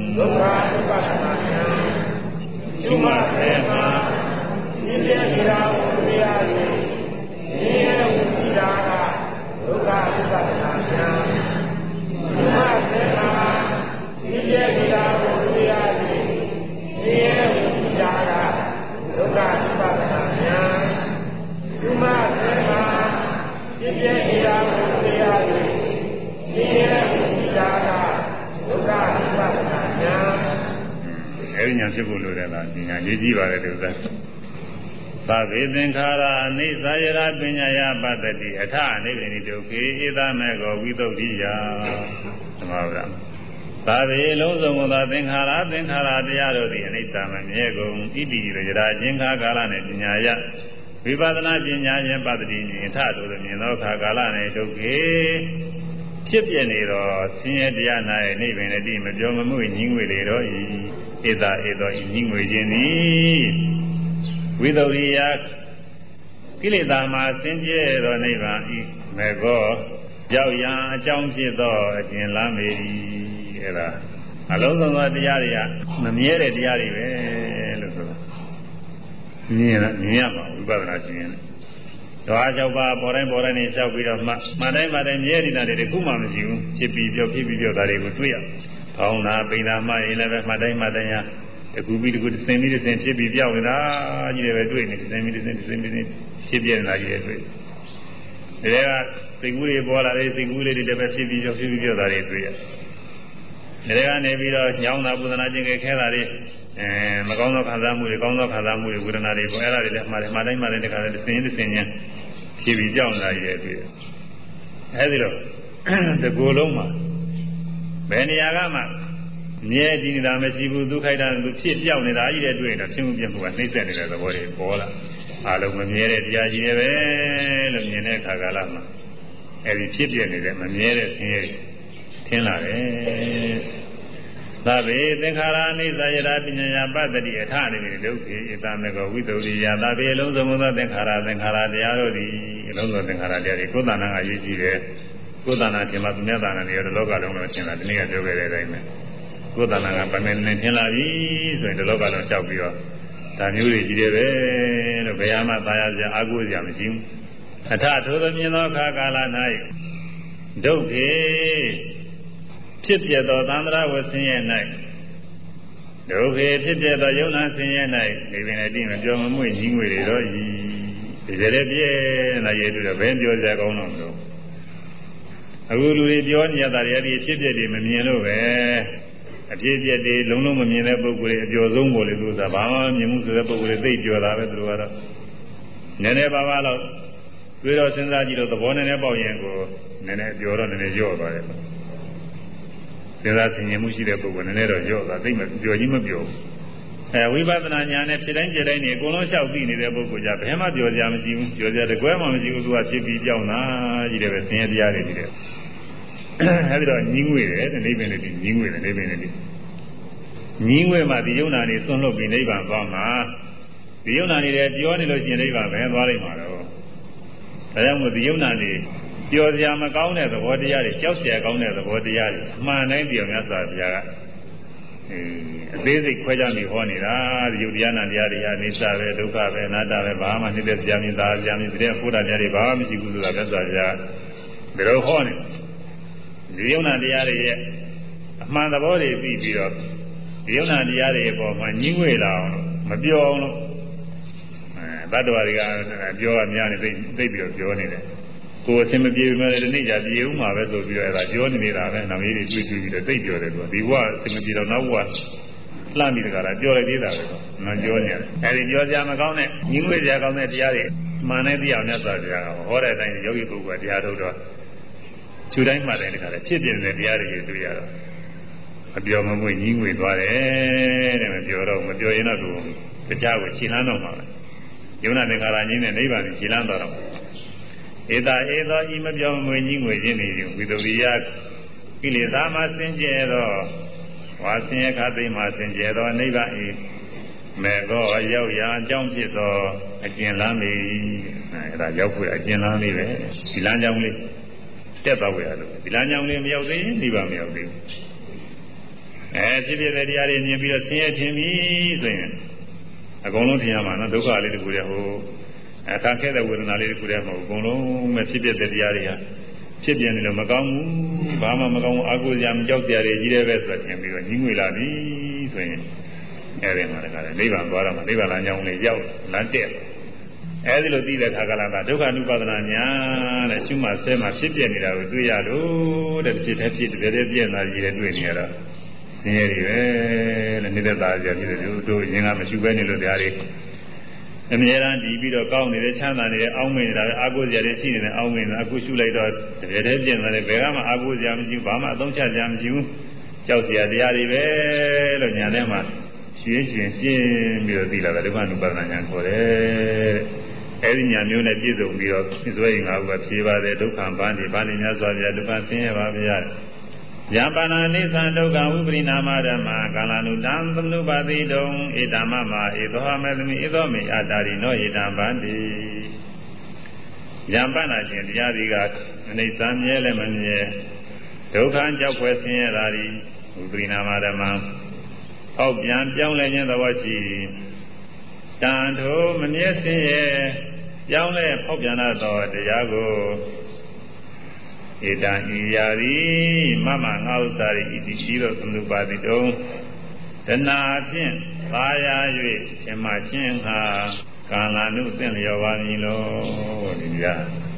ကျွမဆဲမှာဖြစ်ပြနေတာကိုတွေ့ရ၍ဆင်းရဲဟုသိတာကဒုက္ခ ानु ပါဒနာဉာဏ်ကျွမဆဲမှာဖြစ်ပြနေတာကိုတွေ့ရ၍ဆင်းရဲဟုသိတာကဒုက္ခ ानु ပါဒနာဉာဏ်ကျွမဆဲမှာဖြစ်ပြနေတာကိုတွေ့ရ၍ဆင်းရဲဟုသိတာကဒုက္ခ ानु ပါဒနာဉာဏ်အဲဒီညာဖြစ်ဖို့လိုတယ်လားညာရေးကြည့်ပါလေဒီဥစ္စာသဗ္ဗေသင်္ခါရအနိစ္စယရာပညာယပတ္တိအထအနိဗ္ဗာန်ဒုက္ခေဧတမေကောဝိသုဒ္ဓိယသမဝရသဗ္ဗေလုံးစုံသောသင်္ခါရတရားတို့သည်အနိစ္စမမြဲကုန်ဣတိယရာခြင်းခါကာလနှင့်ပညာယဝိပဿနာပညာယပတ္တိမြင်ထတို့မြင်သောခါကာလနှင့်ဒုက္ခေဖြစ်ပြနေသောဆင်းရဲတရား၌နိဗ္ဗာန်တည်းမပြောမမှုညင်းငွေလေတော့ဤဧသောဤညင်းငွေခြင်းသည်ဝိသုဒ္ဓိယကိလေသာမှာဆင်းရဲသောနိဗ္ဗာန်ဤမေကောရောက်ရန်အကြောင်းဖြစ်သောအကျဉ်းလားမေ၏အဲ့ဒါအလုံးစုံသောတရားတွေကမမြဲတဲ့တရားတွေပဲလို့ဆိုတာမြင်ရမှာဝိပဿနာရှင်တော့အကြောက်ပါပေါ်တိုင်းနေလျှောက်ပြီးတော့မှတိုင်းမြဲနေတာတွေတခုမှမရှိဘူးဖြစ်ပြီးပြောတာတွေကိုတွေ့ရဖောင်းတာပိန်တာမှရင်လည်းပဲမှတိုင်းရတကူပြီးတကူစင်ပြီးဖြစ်ပြီးပြောက်နေတာကြီးတယ်ပဲတွေ့နေစင်ပြီးဖြစ်ပြနေတာကြီးတယ်တွေ့ဒါကစိတ်ကူးတွေပေါ်လာတယ်စိတ်ကူးလေးတွေလည်းပဲဖြစ်ပြီးပြောတာတွေတွေ့ရဒါကနေပြီးတော့ညောင်းတာပူဇနာခြင်းခဲတာတွေမကောင်းသောခံစားမှုတွေကောင်းသောခံစားမှုတွေဝေဒနာတွေပေါ်အဲ့ဒါတွေလည်းမှတိုင်းတခါတည်းစင်ချင်းဖြစ်ပြီးကြောက်လာရတွေ့တယ်အဲဒီတော့တကူလုံးမှာဘယ်နေရာကမှမြဲတည်နေတာမရှိဘူးဒုက္ခိုက်တာသူဖြစ်ပြောက်နေတာကြီးတဲ့တွေ့ရင်တော့ဖြစ်မှုပြမှုကနှိမ့်ဆက်နေတဲ့သဘောတွေပေါ်လာအလုံးမမြဲတဲ့တရားကြီးတွေပဲလို့မြင်တဲ့အခါကာလမှာအဲဒီဖြစ်ပြနေတဲ့မမြဲတဲ့ဆင်းရဲထင်လာတယ်သာဝေသင်္ခါရအိသယရာပညာယပတ္တိအထနေဒုက္ခေဧတမေကောဝိသုရိယသာဝေအလုံးစုံသောသင်္ခါရတရားတို့သည်အလုံးစုံသင်္ခါရတရားတွေကိုယ်တဏ္ဍာအရေးကြီးတယ်ကိုယ်တဏ္ဍာထင်မှသူများတဏ္ဍာတွေရောလောကလုံးလို့ထင်တာဒီနေ့ကပြောခဲ့တဲ့အတိုင်းပဲကိုယ်တဏ္ဍာကဗမေနဲ့ထင်လာပြီဆိုရင်ဒီလောကလုံးလျှောက်ပြီးတော့ဒါမျိုးတွေကြီးတယ်ပဲလို့ဘယ်မှသာယာစရာအာကိုးစရာမရှိဘူးအထထိုသောမြင်သောအခါကာလ၌ဒုက္ခေဖြစ်ပြသောသန္တရာဝဆင်းရဲ၌ဒုက္ခေဖြစ်ပြသောယုံနာဆင်းရဲ၌ဒီပင်နဲ့တည်းမပြောမမွေ့ကြီးငွေတွေတော့ဤဒီကြတဲ့ပြည့်လာရည်တူတော့ဘယ်ပြောစရာကောင်းတော့မလို့အခုလူတွေပြောနေကြတာတွေအဲ့ဒီဖြစ်ပြတွေမမြင်လို့ပဲအဖြစ်ပြတွေလုံးလုံးမမြင်တဲ့ပုဂ္ဂိုလ်တွေအကျော်ဆုံးပေါ်လေသူကဘာမှမြင်မှုဆိုတဲ့ပုဂ္ဂိုလ်တွေသိပြောတာပဲသူတို့ကတော့နည်းနည်းပါးပါးတော့တွေ့တော့စဉ်းစားကြည့်တော့သဘောနည်းနည်းပေါက်ရင်ကိုနည်းနည်းပြောတော့နည်းနည်းရော့သွားတယ်စဉ်းစားဆင်ခြင်မှုရှိတဲ့ပုဂ္ဂိုလ်နည်းနည်းတော့ရော့သွားသိမပြောကြီးမပြောဝိပဿနာဉာဏ်နဲ့ဖြစ်တိုင်းဖြစ်တိုင်းနေအကုန်လုံးလျှောက်သိနေတဲ့ပုဂ္ဂိုလ်ကြဘယ်မှပြောကြမရှိဘူးပြောကြတကွဲမှမရှိဘူးသူကဖြစ်ပြီးပြောင်းတာကြီးတယ်ပဲဆင်းရဲတရားတွေကြီးတယ်အဲဒီတော့ညီးငွေတယ်နိဗ္ဗာန်နဲ့ညီးငွေတယ်နိဗ္ဗာန်နဲ့ညီးငွေမှဒီယုံနာနေဆွန့်လွတ်ပြီးနိဗ္ဗာန်သွားမှာဒီယုံနာနေတယ်ပြောနေလို့ရှိရင်နိဗ္ဗာန်ပဲသွားလိမ့်မှာတော့ဒါကြောင့်မို့ဒီယုံနာနေပြောစရာမကောင်းတဲ့သဘောတရားတွေကြောက်စရာကောင်းတဲ့သဘောတရားတွေအမှန်တိုင်းပြောမြတ်စွာဘုရားကအသေးစိတ်ခွဲခြားပြီးဟောနေတာဒီယုတ်တရားနာတရားတွေဟာအိသပဲဒုက္ခပဲအနတ္တပဲဘာမှနှိမ့်သက်စရာမြင်သာစရာမြင်တဲ့ဘုရားတရားတွေဘာမှမရှိဘူးဆိုတာမြတ်စွာဘုရားဘယ်လိုဟောနေဒီယုံနာတရားတွေရဲ့အမှန်သဘောတွေပြီးပြီးတော့ဒီယုံနာတရားတွေအပေါ်မှာညှင်းငွေလာအောင်မပြောအောင်လို့ဘတ်တော်တွေကပြောရများနေသိပြီးတော့ပြောနေတယ်ကိုယ်အစင်မပြေမှလည်းဒီနေ့ကျပြေဦးမှာပဲဆိုပြီးတော့အဲဒါပြောနေတာပဲနောက်ကြီးတွေတွေ့ပြီးတော့သိပြောတယ်သူကဒီဘဝအစင်မပြေတော့နောက်ဘဝလှမ်းပြီးတကလားပြောလိုက်သေးတာပဲတော့ငါပြောနေတယ်အဲဒီပြောကြမကောင်းတဲ့ညှင်းငွေကြကောင်းတဲ့တရားတွေမှန်တဲ့တရားနဲ့ဆိုကြတာဟောတဲ့အတိုင်းယောဂီပုဂ္ဂိုလ်တရားထုတ်တော့ခြူတိုင်းမှတိုင်းတကလည်းဖြစ်ပြနေတဲ့တရားတွေတွေ့ရတော့အပြောမမွေ့ညှင်းငွေသွားတယ်တဲ့မပြောတော့မပြောရင်တော့သူတရားကိုခြေလှမ်းတော့မှာပဲယုံနာသင်္ခါရကြီးနဲ့နိဗ္ဗာန်ကိုခြေလှမ်းသွားတော့ဧသာဧသောဤမပြောမွေညှင်းငွေခြင်းနေဝိသုရိယကိလေသာမှစင်ကြယ်သောဝါဆင်းရဲခသိမှစင်ကြယ်သောနိဗ္ဗာန်ဤမေသောရောက်ရာအကြောင်းဖြစ်သောအကျဉ်းလမ်းလေးအဲဒါရောက်ဖို့အကျဉ်းလမ်းလေးပဲဒီလမ်းကြောင်းလေးတက်သွားကြလို့ဒီလမ်းကြောင်းလေးမရောက်သေးရင်နိဗ္ဗာန်မရောက်သေးဘူးဖြစ်ဖြစ်တဲ့တရားတွေမြင်ပြီးတော့ဆင်းရဲထင်ပြီဆိုရင်အကုန်လုံးထင်ရမှာနော်ဒုက္ခလေးတခုတည်းဟိုအခါခဲတဲ့ဝေဒနာလေးတခုတည်းမဟုတ်ဘူးအကုန်လုံးပဲဖြစ်ဖြစ်တဲ့တရားတွေဟာဖြစ်ပြနေလို့မကောင်းဘူးဘာမှမကောင်းဘူးအာကိုစရာမကြောက်စရာတွေကြီးတယ်ပဲဆိုတော့ထင်ပြီးတော့ညှင်းငွေလာပြီဆိုရင်အဲဒီမှာတခါလေနိဗ္ဗာန်သွားတော့မှနိဗ္ဗာန်လမ်းကြောင်းလေးရောက်လမ်းတက်အဲဒီလိုသိတဲ့ခါကလာတာဒုက္ခ ानु ပါဒနာညာတဲ့ရှုမှဆဲမှဖြစ်ပြနေတာကိုတွေ့ရလို့တဲ့ဖြစ်တဲ့ဖြစ်တဲ့ပြည့်လာကြီးတဲ့တွေ့နေရတော့ဆင်းရဲတွေပဲတဲ့နေတဲ့သားကြဖြစ်တယ်တို့ရင်ကမရှိဘဲနေလို့တရားတွေအမြဲတမ်းတည်ပြီးတော့ကောင်းနေတဲ့ချမ်းသာနေတဲ့အောင်းမင်းနေတာပဲအာကိုစရာတွေရှိနေတဲ့အောင်းမင်းအခုရှုလိုက်တော့တကယ်တည်းပြင်လာတယ်ဘယ်ကမှအာကိုစရာမရှိဘူးဘာမှအသုံးချစရာမရှိဘူးကြောက်စရာတရားတွေပဲလို့ညာထဲမှာရှင်းရှင်းရှင်းပြီးတော့သိလာတယ်ဒုက္ခ ानु ပါဒနာညာခေါ်တယ်အဲဒီညာမျိုးနဲ့ပြည့်စုံပြီးတော့စွဲရင်ငါ့ဘုရားဖြေပါတယ်ဒုက္ခဗန္တိဗန္တိများစွာပြဒုက္ခဆင်းရဲပါဗျာယံပါဏာနိသံဒုက္ခဝိပရိနာမဓမ္မကာလနုတံသမနုပါတိတုံဧတမမဧသောမေသမိဧသောမေအတာရိနောဧတံဗန္တိယံပါဏာခြင်းတရားဒီကအနိစ္စမြဲလည်းမမြဲဒုက္ခကြောက်ွယ်ဆင်းရဲတာဒီဝိပရိနာမဓမ္မအောက်ပြန်ပြောင်းလဲခြင်းသဘောရှိတန်ထိုမမြဲဆင်းရဲပြောင်းလဲဖောက်ပြန်သောတရားကိုဧတံဤယာရီမမငါဥစ္စာရိဣတိရှိသောသမုပါတိတုံတဏှာဖြင့်သာယာ၍သင်္မာခြင်းဟာကာလနုသင်လျော်ပါမည်လို့ဒီက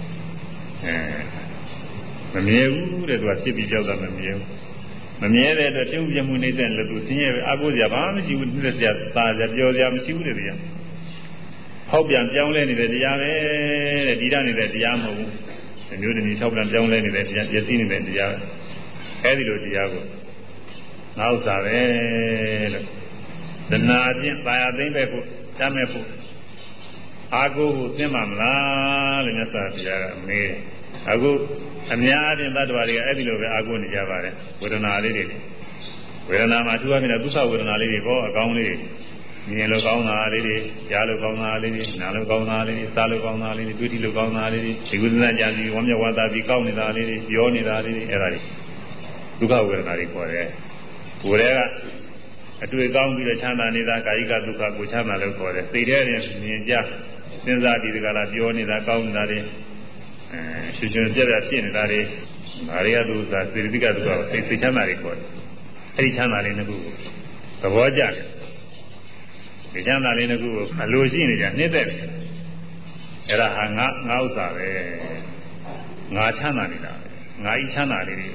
မမြဲဘူးတဲ့သူကဖြစ်ပြီးကြောက်တာမမြဲဘူးမမြဲတဲ့အတွက်ပြုံးပြမှုနေတဲ့လည်းသူဆင်းရဲပဲအကုစရာဘာမှမရှိဘူးနှိမ့်စရာသာစရာပြောစရာမရှိဘူးတဲ့တရားဟောက်ပြန်ပြောင်းလဲနေတဲ့တရားပဲတဲ့ဒီရနေတဲ့တရားမဟုတ်ဘူးမျိုးတည်းထောက်ပြန်ပြောင်းလဲနေတဲ့တရားပြည့်စည်နေတဲ့တရားအဲဒီလိုတရားကိုငါဥစ္စာပဲလို့တဏှာဖြင့်ပါရသိမ့်ပဲကိုတတ်မဲ့ဖို့အာကိုကိုသိမှမလားလို့မြတ်စွာဘုရားကမေးအခုအများအပြားသတ္တဝါတွေကအဲဒီလိုပဲအာကိုနေကြပါတယ်ဝေဒနာလေးတွေဝေဒနာမှာသူကမြင်တဲ့ဒုက္ခဝေဒနာလေးတွေပေါ့အကောင်းလေးမြင်လို့ကောင်းတာလေးတွေကြားလို့ကောင်းတာလေးတွေနားလို့ကောင်းတာလေးတွေစားလို့ကောင်းတာလေးတွေတွေ့ထိလို့ကောင်းတာလေးတွေဒီကုသနာကြံစီဝမ်းမြောက်ဝမ်းသာပြီးကောင်းနေတာလေးတွေပြောနေတာလေးတွေအဲ့ဒါတွေဒုက္ခဝေဒနာတွေခေါ်တယ်ကိုယ်တည်းကအတွေ့ကောင်းပြီးတော့ချမ်းသာနေတာကာယကဒုက္ခကိုချမ်းသာလို့ခေါ်တယ်စိတ်ထဲနဲ့မြင်ကြစဉ်းစားဒီကလာပြောနေတာကောင်းနေတာတွေရှင်ရှင်ပြက်ပြက်ဖြစ်နေတာတွေဒါတွေကသူကစေတသိက်ကဒုက္ခစိတ်ချမ်းသာတွေခေါ်တယ်အဲ့ဒီချမ်းသာလေးတစ်ခုကိုသဘောကျတယ်ဒီချမ်းသာလေးတစ်ခုကိုအလိုရှိနေကြနှိမ့်သက်တယ်အဲ့ဒါဟာငါဥစ္စာပဲငါချမ်းသာနေတာပဲငါဤချမ်းသာလေးတွေ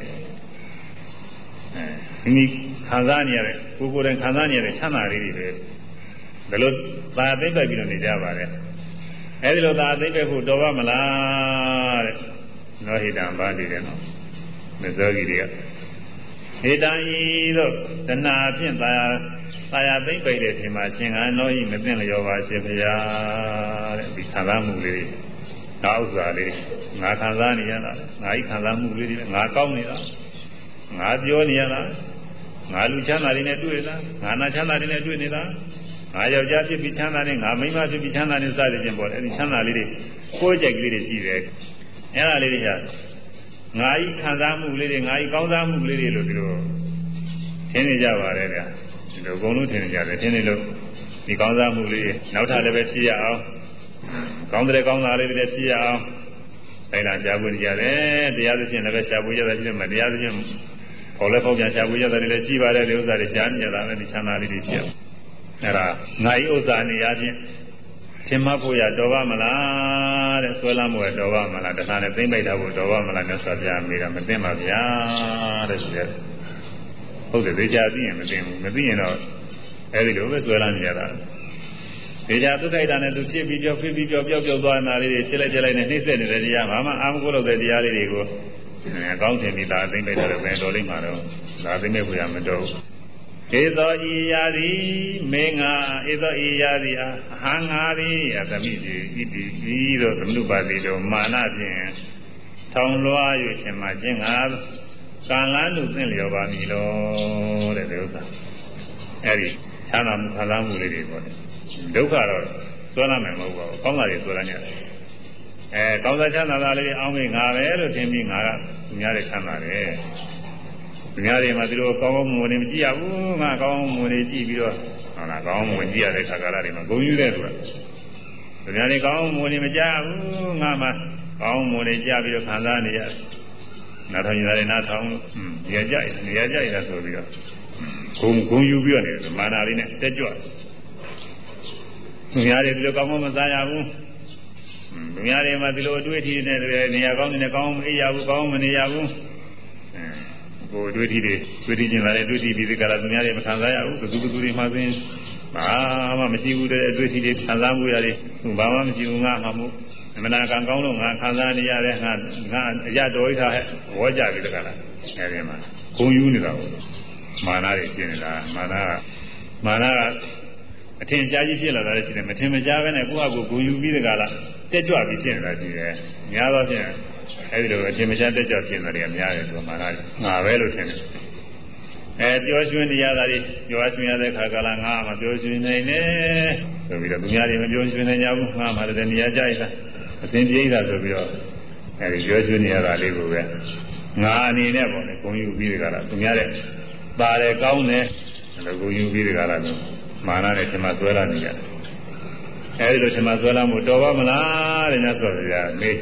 မိခံစားနေရတဲ့ကိုယ်ကိုယ်တိုင်ခံစားနေရတဲ့ချမ်းသာလေးတွေပဲဒါလို့သာသိမ့်ပိုက်ပြီးတော့နေကြပါတယ်အဲဒီလိုသာသိမ့်ပိုက်ဖို့တော်ပါမလားတဲ့နောဟိတံဘာတည်တယ်နော်မဇောဂီတွေကဟိတံဤတို့တဏှာဖြင့်သာယာသိမ့်ပိုက်တဲ့ထင်မှာရှင်ကနောဟိမသိလျောပါရှင်ဗျာတဲ့ဒီခံစားမှုလေးငါဥစ္စာလေးငါခံစားနေရတာငါဤခံစားမှုလေးတွေငါကောင်းနေတာငါပြောနေရတာငါလူချမ်းသာတွေနဲ့တွေ့နေတာငါနာချမ်းသာတွေနဲ့တွေ့နေတာငါယောက်ျားဖြစ်ပြီးချမ်းသာနေငါမိန်းမဖြစ်ပြီးချမ်းသာနေစသဖြင့်ပေါ့အဲဒီချမ်းသာလေးတွေကိုယ်ကြိုက်ကလေးတွေရှိတယ်အဲ့ဒါလေးတွေကငါဤခံစားမှုလေးတွေငါဤကောင်းစားမှုလေးတွေလို့ဒီလိုထင်နေကြပါတယ်ဗျာဒီလိုအကုန်လုံးထင်နေကြတယ်ထင်နေလို့ဒီကောင်းစားမှုလေးနောက်ထပ်လည်းပဲဖြစ်ရအောင်ကောင်းတဲ့ကောင်းစားလေးတွေဖြစ်ရအောင်ဆိုင်လာရှားပွေကြတယ်တရားသဖြင့်လည်းပဲရှားပွေကြတယ်ဖြစ်မှတရားသဖြင့်ပေါ်လဲပေါက်ပြန်ရှားပွေကြတယ်လည်းရှိပါတယ်ဒီဥစ္စာတွေရှားနေကြတာလည်းဒီချမ်းသာလေးတွေဖြစ်အဲ့ဒါငါဤဥစ္စာနေရာချင်းသင်မဖို့ရတော်ပါမလားတဲ့ဆွဲလမ်းဖို့ရတော်ပါမလားတခါနဲ့သိမ့်ပိုက်တာဖို့တော်ပါမလားမြတ်စွာဘုရားမေးတာမသိပါဗျာတဲ့ဆိုရဲဟုတ်တယ်ဒေချာသိရင်မသိဘူးမသိရင်တော့အဲဒီလိုပဲဆွဲလမ်းနေရတာဒေချာသူထိုက်တာနဲ့သူဖြစ်ပြီးပြောဖြစ်ပြီးပြောပျောက်ပျောက်သွားတာလေးတွေဖြစ်လိုက်နဲ့နှိမ့်ဆက်နေတဲ့တရားဘာမှအာမကိုလို့တဲ့တရားလေးတွေကိုအကောင်းထင်ပြီးဒါသိမ့်ပိုက်တာလည်းပဲတော်လိမ့်မှာတော့ဒါသိမ့်မဲ့ဖို့ရမတော်ဧသောဤယာတိမေငါဧသောဤယာတိအဟံငါရိအသမိတိဣတိဤသို့သမနုပါတိတို့မာနဖြင့်ထောင်လွှား၍ရှင်မှာခြင်းငါကံလန်းသူသင်လျော်ပါမည်လို့တဲ့ဒီဥစ္စာအဲဒီချမ်းသာမှုခံစားမှုလေးတွေပေါ့ဒုက္ခတော့ဆွဲလာမယ်မဟုတ်ပါဘူးကောင်းတာတွေဆွဲလာနေတယ်ကောင်းစားချမ်းသာတာလေးတွေအောင်းမေငါပဲလို့ထင်ပြီးငါကသူများတွေချမ်းသာတယ်သူများတွေမှာသူတို့ကောင်းကောင်းမွန်နေမကြည့်ရဘူးငါကောင်းကောင်းမွန်နေကြည့်ပြီးတော့ဟုတ်လားကောင်းမွန်ကြည့်ရတဲ့ခါကာလတွေမှာဂုဏ်ယူတဲ့သူကသူများတွေကောင်းမွန်နေမကြဘူးငါမှကောင်းမွန်နေကြပြီးတော့ခံစားနေရတယ်နားထောင်ကြတယ်နားထောင်နေရာကြရဆိုပြီးတော့ဂုဏ်ယူပြီးတော့နေတယ်မာနာလေးနဲ့တက်ကြွသူများတွေဒီလိုကောင်းကောင်းမစားရဘူးသူများတွေမှာဒီလိုအတွေ့အထိနဲ့နေရာကောင်းနေကောင်းမအေးရဘူးကောင်းမနေရဘူးကိုယ်တွေ့ထိတွေတွေ့ထိကျင်လာတဲ့တွေ့ထိပြီးဒီကရာသူများတွေမခံစားရဘူးဘယ်သူတွေမှသိဘာမှမရှိဘူးတဲ့အတွေ့အထိတွေခံစားမှုရတယ်သူဘာမှမရှိဘူးငါမှမဟုတ်အမနာကံကောင်းလို့ငါခံစားနေရတဲ့ငါအရတော်ဣထားဟဲ့ဝေါ်ကြပြီတကလားအဲဒီမှာဂုံယူနေတာပေါ့မာနတွေဖြစ်နေတာမာနကအထင်ရှားကြီးဖြစ်လာတာလည်းရှိတယ်မထင်မရှားပဲနဲ့ကိုယ့်အကူဂုံယူပြီးတကလားတက်ကြွပြီးဖြစ်နေတာရှိတယ်များသောဖြင့်အဲဒီလိုအထင်မရှားတက်ကြွဖြစ်နေတာတွေများတယ်ဆိုမာနငါပဲလို့ထင်တယ်ပျော်ရွှင်နေရတာတွေပျော်ရွှင်ရတဲ့ခါကလာငါမှပျော်ရွှင်နေတယ်ဆိုပြီးတော့သူများတွေမပျော်ရွှင်နိုင်ကြဘူးငါမှလည်းနေရာကြိုက်တာအသင်ပြေးတာဆိုပြီးတော့အဲဒီပျော်ရွှင်နေရတာလေးကိုပဲငါအနေနဲ့ပေါ့လေဂုဏ်ယူပြီးကြတာသူများတဲ့ပါတယ်ကောင်းတယ်အဲ့လိုဂုဏ်ယူပြီးကြတာလို့မာနနဲ့ထင်မှဆွဲလာနေကြတယ်အဲဒီလိုထင်မှဆွဲလာမှုတော်ပါမလားတဲ့ညဆိုပြာမေး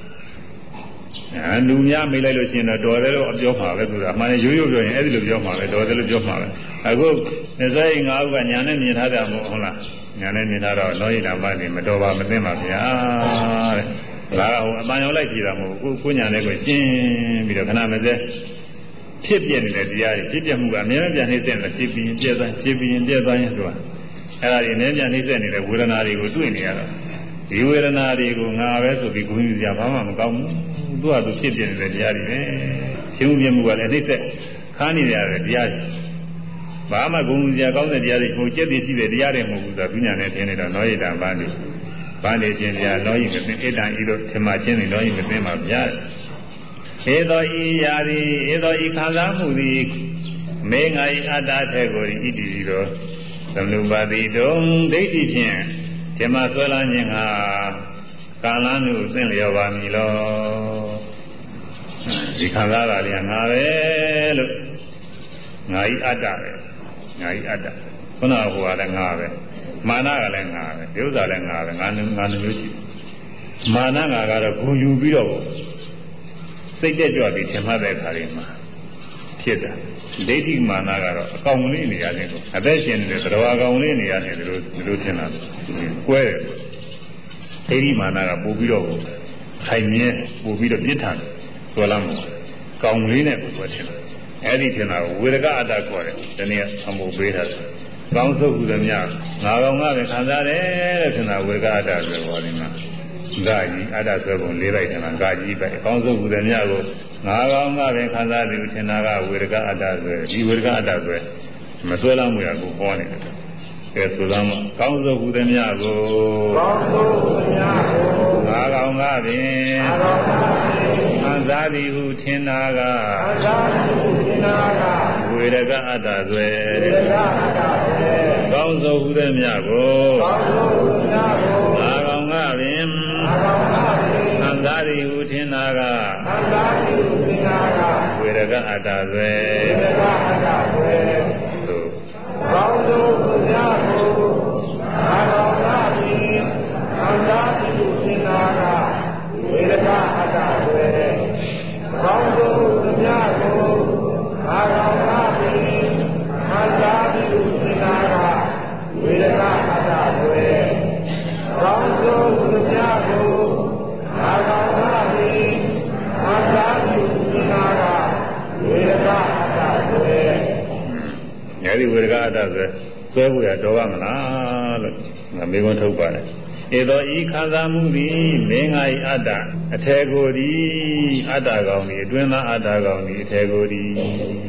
လူများမေးလိုက်လို့ရှိရင်တော့တော်တယ်လို့အပြောမှာပဲဆိုတာအမှန်ရိုးရိုးပြောရင်အဲ့ဒီလိုပြောမှာပဲတော်တယ်လို့ပြောမှာပဲအခု25ဦးကညာနဲ့မြင်ထားကြမို့ဟုတ်လားညာနဲ့မြင်ထားတော့လောဟိတမနေမတော်ပါမသိပါဗျာတဲ့ဒါကဟိုအပန်းရောက်လိုက်ကြည့်တာမဟုတ်ဘူးကိုညာနဲ့ကိုရှင်းပြီးတော့ခဏမစဲဖြစ်ပြနေတဲ့တရားတွေဖြစ်ပြမှုကအများကြီးပြန်နှိမ့်တဲ့ဖြစ်ပြီးပြည့်သွားဖြစ်ပြီးပြည့်သွားရင်ဆိုတာအဲ့ဒါတွေအများကြီးနှိမ့်တဲ့နေတဲ့ဝေဒနာတွေကိုတွေ့နေရတော့ဒီဝေဒနာတွေကိုငါပဲဆိုပြီးဂုဏ်ယူကြဘာမှမကောင်းဘူးသူကသူဖြစ်ပြနေတဲ့တရားတွေပဲရှင်းဥပြမှုကလည်းနှိမ့်တဲ့ခါနေရတဲ့တရားတွေဘာမှဂုဏ်ယူကြကောင်းတဲ့တရားတွေဟိုကျက်တည်ရှိတဲ့တရားတွေမဟုတ်ဘူးဆိုတာသူညာနဲ့ထင်နေတော့နောယိတံဘာနေခြင်းတရားလောဟိမသိဣတံဤတို့ထင်မှချင်းနေလောဟိမသိမှာဗျာဧသောဤယာရီဧသောဤခံစားမှုသည်မေငါဤအတ္တထေကိုဣတိစီသောသမုပါတိတုံဒိဋ္ဌိဖြင့်ဓမ္မဆွဲလန်းခြင်းဟာကာလနုသင်လျော်ပါမည်လောဒီခံစားတာလေးငါပဲလို့ငါဤအတ္တပဲငါဤအတ္တခုနကဟိုကလည်းငါပဲမာနကလည်းငါပဲဒီဥစ္စာလည်းငါပဲငါမျိုးရှိမာနငါကတော့ဂုဏ်ယူပြီးတော့စိတ်တက်ကြွပြီးထင်မှတ်တဲ့အခါလေးမှာဖြစ်တာဒိဋ္ဌိမာနကတော့အကောင်လေးနေရတယ်ကိုအသက်ရှင်နေတဲ့သရဝါကောင်လေးနေရတယ်ဒီလိုထင်တာကွဲတယ်ဒိဋ္ဌိမာနကပို့ပြီးတော့ထိုင်မြဲပို့ပြီးတော့ပြစ်ထန်ဆွဲလမ်းမှုကောင်လေးနဲ့ကိုယ်ထင်တယ်အဲ့ဒီထင်တာကိုဝေဒကအတ္တခေါ်တယ်ဒီနေ့အမှုပေးတာကောင်းစုပ်ဟူသည်များငါကောင်ကပဲခံစားတယ်တဲ့ထင်တာဝေဒကအတ္တဆိုဟောဒီမှာဂါကြီးအတ္တဆွဲပုံလေးလိုက်တယ်မှာဂါကြီးပဲကောင်းစုပ်ဟူသည်များကိုငါကောင်ကပဲခံစားတယ်ထင်တာကဝေဒကအတ္တဆွဲဒီဝေဒကအတ္တဆွဲမဆွဲလမ်းမှုရကိုဟောနေတယ်ကဲဆိုသမ်းကောင်းစုပ်ဟူသည်များကိုကောင်းစုပ်ဟူသည်များကိုငါကောင်ကပင်ခံစားသည်ဟုထင်တာကဝေဒကအတ္တဆွဲကောင်းစုပ်ဟူသည်များကိုငါကောင်ကပင်ခံစားသည်ဟုထင်တာကဝေဒကအတ္တဆွဲကောင်းစုပ်ဟူသည်များကိုငါကောင်ကပင်ခံစားသည်ဟုထင်တာကဝေဒကအတ္တဆွဲကောင်းစုပ်ဟူသည်များကိုငါကောင်ကပင်ခံစားသည်ဟုထင်တာကဝေဒကအတ္တဆွဲကောင်းစုပ်ဟူသည်များကိုငါကောင်ကပင်ခံစားသည်ဟုထင်တာကဝေဒကအတ္တဆွဲညဒီဝေဒကအတ္တဆွဲဆွဲဖို့ရတော်ပါမလားလို့ငါမေးခွန်းထုတ်ပါတယ်ဧသောဤခံစားမှုသည်မင်းငါ၏အတ္တအထေကိုယ်သည်အတ္တကောင်သည်အတွင်းသားအတ္တကောင်သည်အထေကိုယ်သည်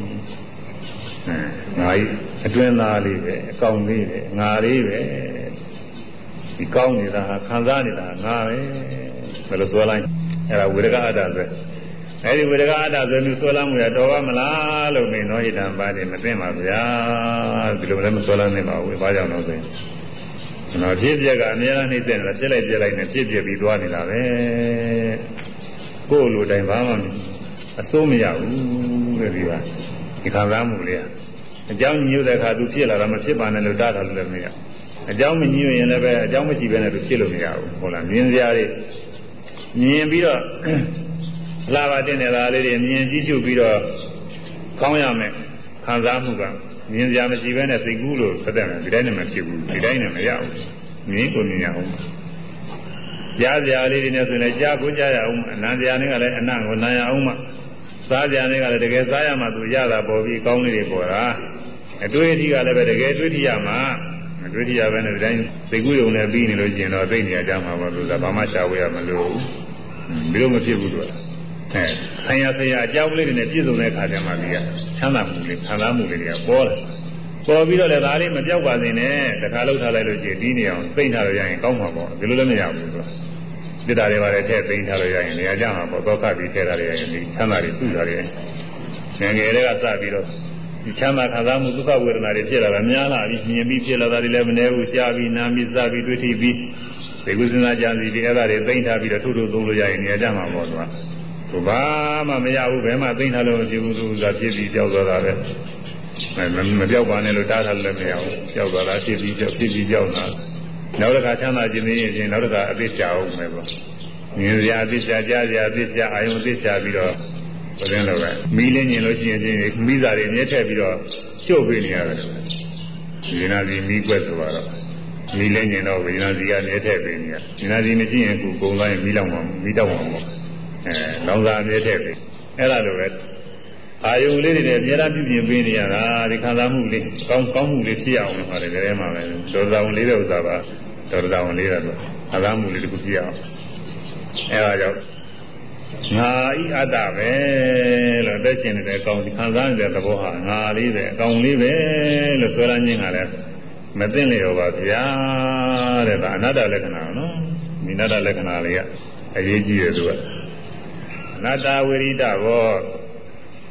ငါ၏အတွင်းသားလေးပဲအကောင်လေးပဲငါလေးပဲဒီကောင်းနေတာဟာခံစားနေတာငါပဲဘယ်လိုပြောလိုက်အဲ့ဒါဝေဒကအတ္တပဲအဲ့ဒီဝေဒကအတ္တဆိုပြီးဆွဲလမ်းမှုရတော်ပါမလားလို့မင်းတော်ဟိတံပါတယ်မသိပါဗျာဒီလိုလည်းမဆွဲလမ်းနိုင်ပါဘူးဘာကြောင့်လဲဆိုရင်ကျွန်တော်ဖြစ်ပြက်ကအများအားနှိမ့်တဲ့လားဖြစ်လိုက်ပြက်လိုက်နဲ့ဖြစ်ပြက်ပြီးသွားနေတာပဲကိုယ်လိုတိုင်းဘာမှအစိုးမရဘူးတဲ့ဒီပါဒီခံစားမှုလေးအကြောင်းညွှတ်တဲ့အခါသူဖြစ်လာတာမဖြစ်ပါနဲ့လို့တားတာလည်းမရအကြောင်းမညွှတ်ရင်လည်းပဲအကြောင်းမရှိဘဲနဲ့သူဖြစ်လို့မရဘူးဟုတ်လားမြင်စရာတွေမြင်ပြီးတော့လာပါတင်နေတာလေးတွေမြင်ကြည့်ရှုပြီးတော့ကောင်းရမယ်ခံစားမှုကမြင်စရာမရှိဘဲနဲ့သိကူးလို့သက်သက်ဒီတိုင်းနဲ့မဖြစ်ဘူးဒီတိုင်းနဲ့မရဘူးမြင်ကိုမြင်ရအောင်ကြားစရာလေးတွေနဲ့ဆိုရင်ကြားကိုကြားရအောင်အနံစရာတွေကလည်းအနံကိုနားရအောင်မှစားစရာတွေကလည်းတကယ်စားရမှသူရတာပေါ်ပြီးကောင်းလေးတွေပေါ်တာအတွေ့အထိကလည်းပဲတကယ်တွေ့ထိရမှာမတွေ့ထိရဘဲနဲ့ဒီတိုင်းသိကူးရုံနဲ့ပြီးနေလို့ကျင်တော့သိနေရကြမှာပါလို့ဆိုတာဘာမှရှားဝေးရမလို့ဘယ်လိုမဖြစ်ဘူးတော့ဆရာအကြောင်းလေးတွေနဲ့ပြည့်စုံတဲ့အခါကျမှဒီကချမ်းသာမှုလေးခံစားမှုလေးတွေကပေါ်လာပေါ်ပြီးတော့လည်းဒါလေးမပြောက်ပါစေနဲ့တခါလောက်ထားလိုက်လို့ရှိရင်ဒီနေအောင်သိမ့်ထားလို့ရရင်ကောင်းမှာပေါ့ဒီလိုလည်းမရဘူးသူကပြစ်တာတွေပါလေထည့်သိမ့်ထားလို့ရရင်နေရာကြမှာပေါ့သောကပြီးထည့်ထားလို့ရရင်ဒီချမ်းသာတွေစုထားတယ်ငယ်ငယ်လေးကစပြီးတော့ဒီချမ်းသာခံစားမှုဒုက္ခဝေဒနာတွေဖြစ်လာတာများလာပြီးမြင်ပြီးဖြစ်လာတာတွေလည်းမနှဲဘူးကြားပြီးနားပြီးစပြီးတွေ့ထိပြီးဒီကုသနာကြံစီပြီးအဲ့ဒါတွေသိမ့်ထားပြီးတော့ထုထုသုံးလို့ရရင်နေရာကြမှာပေါ့သူကဘာမှမရဘူးဘယ်မှသိမ့်ထားလို့မဖြစ်ဘူးသူကဖြစ်ပြီးကြောက်သွားတာပဲမပြောက်ပါနဲ့လို့တားထားလို့လည်းမရဘူးကြောက်သွားတာဖြစ်ပြီးကြောက်တာနောက်တစ်ခါချမ်းသာခြင်းသိရင်နောက်တစ်ခါအသိချအောင်မယ်ပေါ့မြင်စရာအသိချကြားစရာအသိချအာယုံအသိချပြီးတော့ဘယ်လိုလဲပဲမီးလင်းကျင်လို့ရှိရင်မိသားတွေမြဲထည့်ပြီးတော့ကျုပ်ပေးနေရတယ်ဒီနာစီမီးကွက်ဆိုတော့မီးလင်းကျင်တော့ဝိညာဉ်စီကမြဲထည့်ပေးနေရဒီနာစီမရှိရင်ကိုယ်ကုန်သွားရင်မီးတောက်မှာမီးတောက်မှာပေါ့လောင်စာမြဲထည့်ပေးအဲ့ဒါလိုပဲအာယုံလေးတွေအများအားပြုပြင်ပေးနေရတာဒီခံစားမှုလေးကောင်းမှုလေးဖြစ်အောင်လို့ပါတယ်ကြဲမှာပဲဒေါသဝင်လေးတဲ့ဥစ္စာပါဒေါသဝင်လေးတယ်ဆိုခံစားမှုလေးတစ်ခုဖြစ်အောင်အဲ့ဒါကြောင့်ငါဤအတ္တပဲလို့အသက်ရှင်နေတဲ့အကောင်ခံစားနေတဲ့သဘောဟာငါလေးပဲအကောင်လေးပဲလို့ပြောရခြင်းကလည်းမသိလျော်ပါဗျာတဲ့ဒါအနတ္တလက္ခဏာနော်ဒီအနတ္တလက္ခဏာလေးကအရေးကြီးတယ်သူကအနတ္တဝိရိဒဘော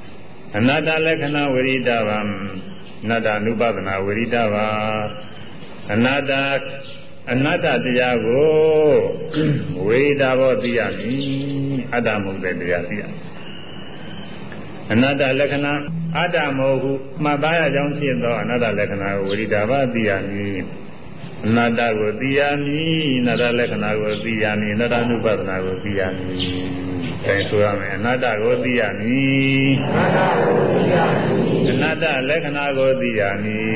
အနတ္တလက္ခဏာဝိရိဒဗံအနတ္တအနုပဒနာဝိရိဒဗံအနတ္တတရားကိုဝိရိဒဘောသိရမည်အတ္တမဟုတ်တဲ့တရားသိရအနတ္တလက္ခဏာအတ္တမဟုတ်ဟုမှတ်သားရကြောင်းဖြစ်သောအနတ္တလက္ခဏာကိုဝိရိဒဘောသိရမည်အနတ္တကိုသိရမည်အနတ္တလက္ခဏာကိုသိရမည်အနတ္တ ानु ပဒနာကိုသိရမည်အဲဆိုရမယ်အနတ္တကိုသိရမည်အနတ္တလက္ခဏာကိုသိရမည်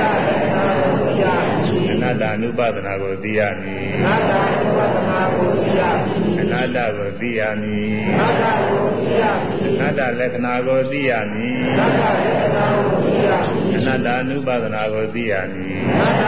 အနတ္တ ानु ပဒနာကိုသိရမည်အနတ္တကိုသိရမည်အနတ္တလက္ခဏာကိုသိရမည်အနတ္တ ानु ပဒနာကိုသိရမည်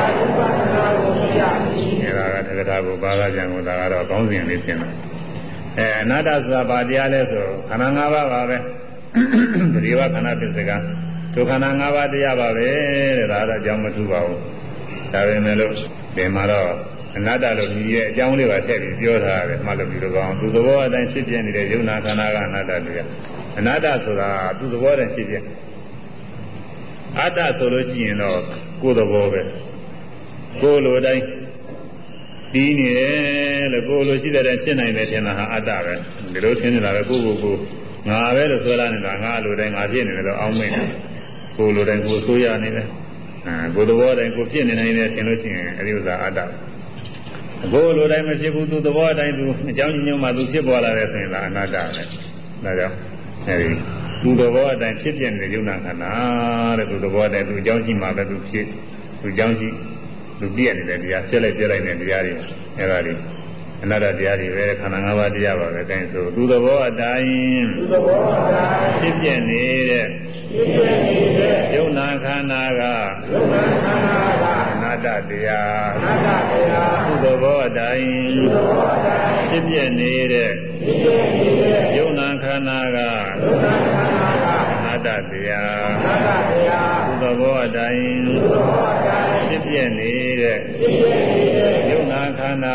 အဲဒါကတက္ကထာကိုဘာသာကြံကိုဒါကတော့ကောင်းစဉ်လေးရှင်းတာအနတ္တဆိုတာဘာတရားလဲဆိုခန္ဓာ၅ပါးပါပဲတတိယခန္ဓာပစ္စကဒုခန္ဓာ၅ပါးတရားပါပဲတဲ့ဒါတော့အကြောင်းမထူပါဘူးဒါပေမဲ့လို့ဒီမှာတော့အနတ္တလို့ဒီရဲ့အကြောင်းလေးပါထည့်ပြီးပြောထားတယ်မှတ်လို့ပြီးတော့ကောင်းသူသဘောအတိုင်းဖြစ်ပြနေတဲ့ယုံနာခန္ဓာကအနတ္တတရားအနတ္တဆိုတာသူသဘောတည်းဖြစ်ပြအတ္တဆိုလို့ရှိရင်တော့ကိုယ်သဘောပဲကိုယ်လိုတိုင်းပြီးနေတယ်လို့ကိုယ်လိုရှိတဲ့တိုင်းဖြစ်နိုင်တယ်ထင်တာဟာအတ္တပဲဒီလိုထင်နေတာပဲကိုငါပဲလို့ဆိုလာနေတာငါလိုတိုင်းငါဖြစ်နေတယ်လို့အောင်းမိတယ်ကိုယ်လိုတိုင်းကိုယ်ဆိုးရနေတယ်ကိုယ်သဘောတိုင်းကိုယ်ဖြစ်နေနိုင်တယ်ထင်လို့ရှိရင်အဲဒီဥစ္စာအတ္တကိုယ်လိုတိုင်းမဖြစ်ဘူးသူသဘောတိုင်းသူအကြောင်းညွှန်မှသူဖြစ်ပေါ်လာတယ်ဆိုရင်လည်းအနတ္တပဲဒါကြောင့်အဲဒီသူသဘောတိုင်းဖြစ်ပြနေတဲ့ယုံနာခန္ဓာတဲ့သူသဘောတိုင်းသူအကြောင်းရှိမှပဲသူဖြစ်သူအကြောင်းရှိသူပြည့်နေတဲ့တရားဆက်လိုက်ပြလိုက်တဲ့တရားတွေအဲဒါတွေအနတ္တတရားတွေပဲခန္ဓာ၅ပါးတရားပါပဲအဲဒါဆိုသူသဘောအတိုင်းဖြစ်ပြနေတဲ့ယုံနာခန္ဓာကအနတ္တတရားသူသဘောအတိုင်းဖြစ်ပြနေတဲ့ယုံနာခန္ဓာကအနတ္တတရားသူသဘောအတိုင်းဖြစ်ပြနေတဲ့ယုံနာခန္ဓာ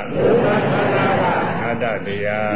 ကအတ္တတရား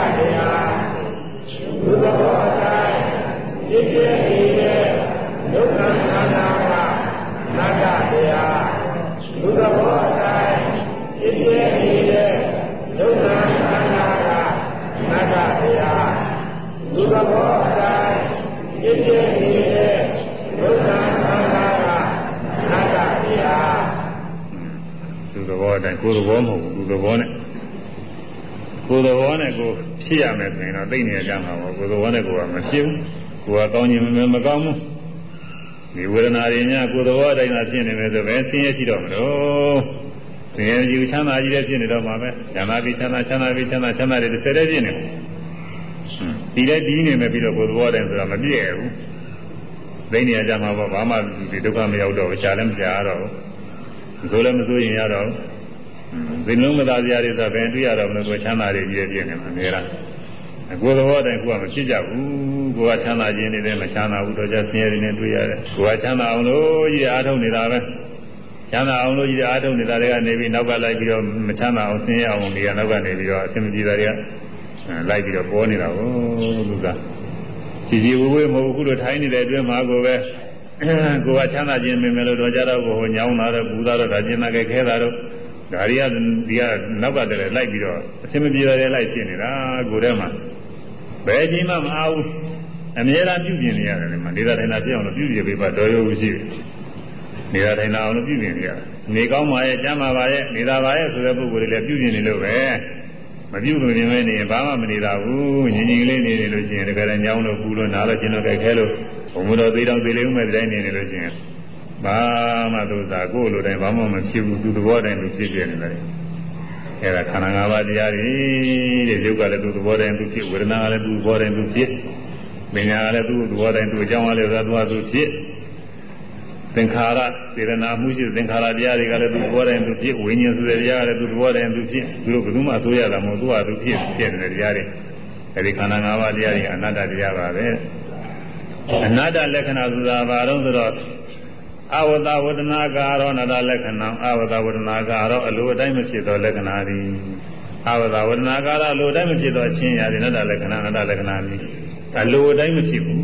သူသဘောအတိုင်းဖြစ်ပြနေတဲ့ယုံနာခန္ဓာကအနတ္တတရားသူသဘောအတိုင်းဖြစ်ပြနေတဲ့ယုံနာခန္ဓာကအနတ္တတရားသူသဘောအတိုင်းဖြစ်ပြနေတဲ့ယုံနာခန္ဓာကအနတ္တတရားသူသဘောအတိုင်းကိုယ်သဘောမဟုတ်ဘူးသူသဘောနဲ့ကိုယ်သဘောနဲ့ကိုဖြစ်ရမယ်ဆိုရင်တော့သိနေကြမှာပေါ့ကိုယ်သဘောနဲ့ကိုယ်ကမဖြစ်ဘူးကိုယ်ကကောင်းခြင်းမကောင်းဘူးဒီဝေဒနာတွေများကိုယ်သဘောအတိုင်းသာဖြစ်နေမယ်ဆိုပဲဆင်းရဲရှိတော့မလို့ဆင်းရဲကြီးချမ်းသာကြီးလည်းဖြစ်နေတော့မှာပဲချမ်းသာပြီးချမ်းသာချမ်းသာပြီးချမ်းသာချမ်းသာတွေတစ်ဆက်တည်းဖြစ်နေဒီလည်းဒီနေမယ်ပြီးတော့ကိုယ်သဘောအတိုင်းဆိုတာမပြည့်ဘူးသိနေကြမှာပေါ့ဘာမှဒီဒုက္ခမရောက်တော့ဘူးရှားလည်းမရှားတော့ဘူးဆိုလည်းမဆိုရင်ရတော့ဒီလုံးမသားစရာတွေဆိုဘယ်တွေ့ရတော့မလို့ကိုယ်ချမ်းသာတွေကြီးပြည့်နေမှာနေလားကိုယ်သဘောတိုင်းကိုယ်ကမဖြစ်ကြဘူးကိုယ်ကချမ်းသာခြင်းတွေလည်းမချမ်းသာဘူးတော့ကြဆင်းရဲတွေနဲ့တွေ့ရတယ်ကိုယ်ကချမ်းသာအောင်လို့ကြီးအားထုတ်နေတာပဲချမ်းသာအောင်လို့ကြီးအားထုတ်နေတာတွေကနေပြီးနောက်ကလိုက်ပြီးတော့မချမ်းသာအောင်ဆင်းရဲအောင်တွေကနောက်ကနေပြီးတော့အဆင်မပြေတာတွေကလိုက်ပြီးတော့ပေါ်နေတာကိုလူကစီဝေးမဟုတ်ဘူးလို့ထိုင်းနေတဲ့အတွင်းမှာကိုယ်ပဲကိုယ်ကချမ်းသာခြင်းမင်းမယ်လို့တော့ကြတော့ကိုညောင်းတာတော့ပူတာတော့ဒါကျင်နာခဲတာတော့ဒါတွေကနောက်ကတည်းကလိုက်ပြီးတော့အဆင်မပြေတယ်လိုက်ဖြစ်နေတာကိုယ်ထဲမှာဘယ်ချိန်မှမအားဘူးအမြဲတမ်းပြုပြင်နေရတယ်လေနေတာထိုင်တာပြအောင်လို့ပြုပြင်ပေးပါတော်ရုံရှိတယ်နေတာထိုင်တာအောင်လို့ပြုပြင်နေရတယ်နေကောင်းပါရဲ့ကျမ်းပါပါရဲ့နေတာပါရဲ့ဆိုတဲ့ပုဂ္ဂိုလ်တွေလည်းပြုပြင်နေလို့ပဲမပြုလို့နေမဲနေရင်ဘာမှမနေတာဘူးငြင်းငြင်းလေးနေနေလို့ရှိရင်တကယ်လည်းညောင်းလို့ပူလို့နားလို့ကျင်လို့ကြိုက်ခဲလို့ဘုံမတော်သေးတော့သေးလေးဦးမဲ့တိုင်းနေနေလို့ရှိရင်ဘာမှသူစားကိုယ်လိုတိုင်းဘာမှမဖြစ်ဘူးသူသဘောတိုင်းသူဖြစ်ပြနေတယ်အဲဒါခန္ဓာ၅ပါးတရားတွေတဲ့ရုပ်ကလည်းသူသဘောတိုင်းသူဖြစ်ဝေဒနာကလည်းသူသဘောတိုင်းသူဖြစ်ပညာကလည်းသူသဘောတိုင်းသူအကြောင်းကလည်းသူဖြစ်သင်္ခါရစေတနာမှုရှိသင်္ခါရတရားတွေကလည်းသူသဘောတိုင်းသူဖြစ်ဝိညာဉ်ဆိုတဲ့တရားကလည်းသူသဘောတိုင်းသူဖြစ်သူတို့ဘယ်သူမှအစိုးရတာမဟုတ်သူကသူဖြစ်နေတဲ့တရားတွေအဲဒီခန္ဓာ၅ပါးတရားတွေအနတ္တတရားပါပဲအနတ္တလက္ခဏာဆိုတာဘာလို့ဆိုတော့အဝတဝဒနာကာရောနတလက္ခဏာအဝတဝဒနာကာရောအလိုအတိုင်းမဖြစ်သောလက္ခဏာသည်အဝတဝဒနာကာရောအလိုအတိုင်းမဖြစ်သောအချင်းရာသည်နတလက္ခဏာနတလက္ခဏာသည်အလိုအတိုင်းမဖြစ်ဘူး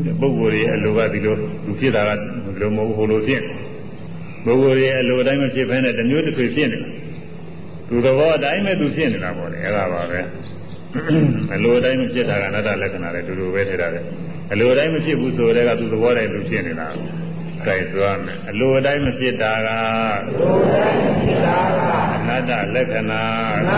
ပုဂ္ဂိုလ်ရဲ့အလိုကဒီလိုသူဖြစ်တာကဒီလိုမဟုတ်ဟိုလိုဖြစ်ပုဂ္ဂိုလ်ရဲ့အလိုအတိုင်းမဖြစ်ဘဲနဲ့တမျိုးတစ်ခွေဖြစ်နေတာသူသဘောအတိုင်းပဲသူဖြစ်နေတာပေါ့လေအဲ့ဒါပါပဲအလိုအတိုင်းမဖြစ်တာကအနတ္တလက္ခဏာလည်းတူတူပဲထည့်တာပဲအလိုအတိုင်းမဖြစ်ဘူးဆိုတဲ့ကသူသဘောတိုင်းသူဖြစ်နေတာကြိုက်သွားမယ်အလိုအတိုင်းမဖြစ်တာကအနတ္တလက္ခဏာ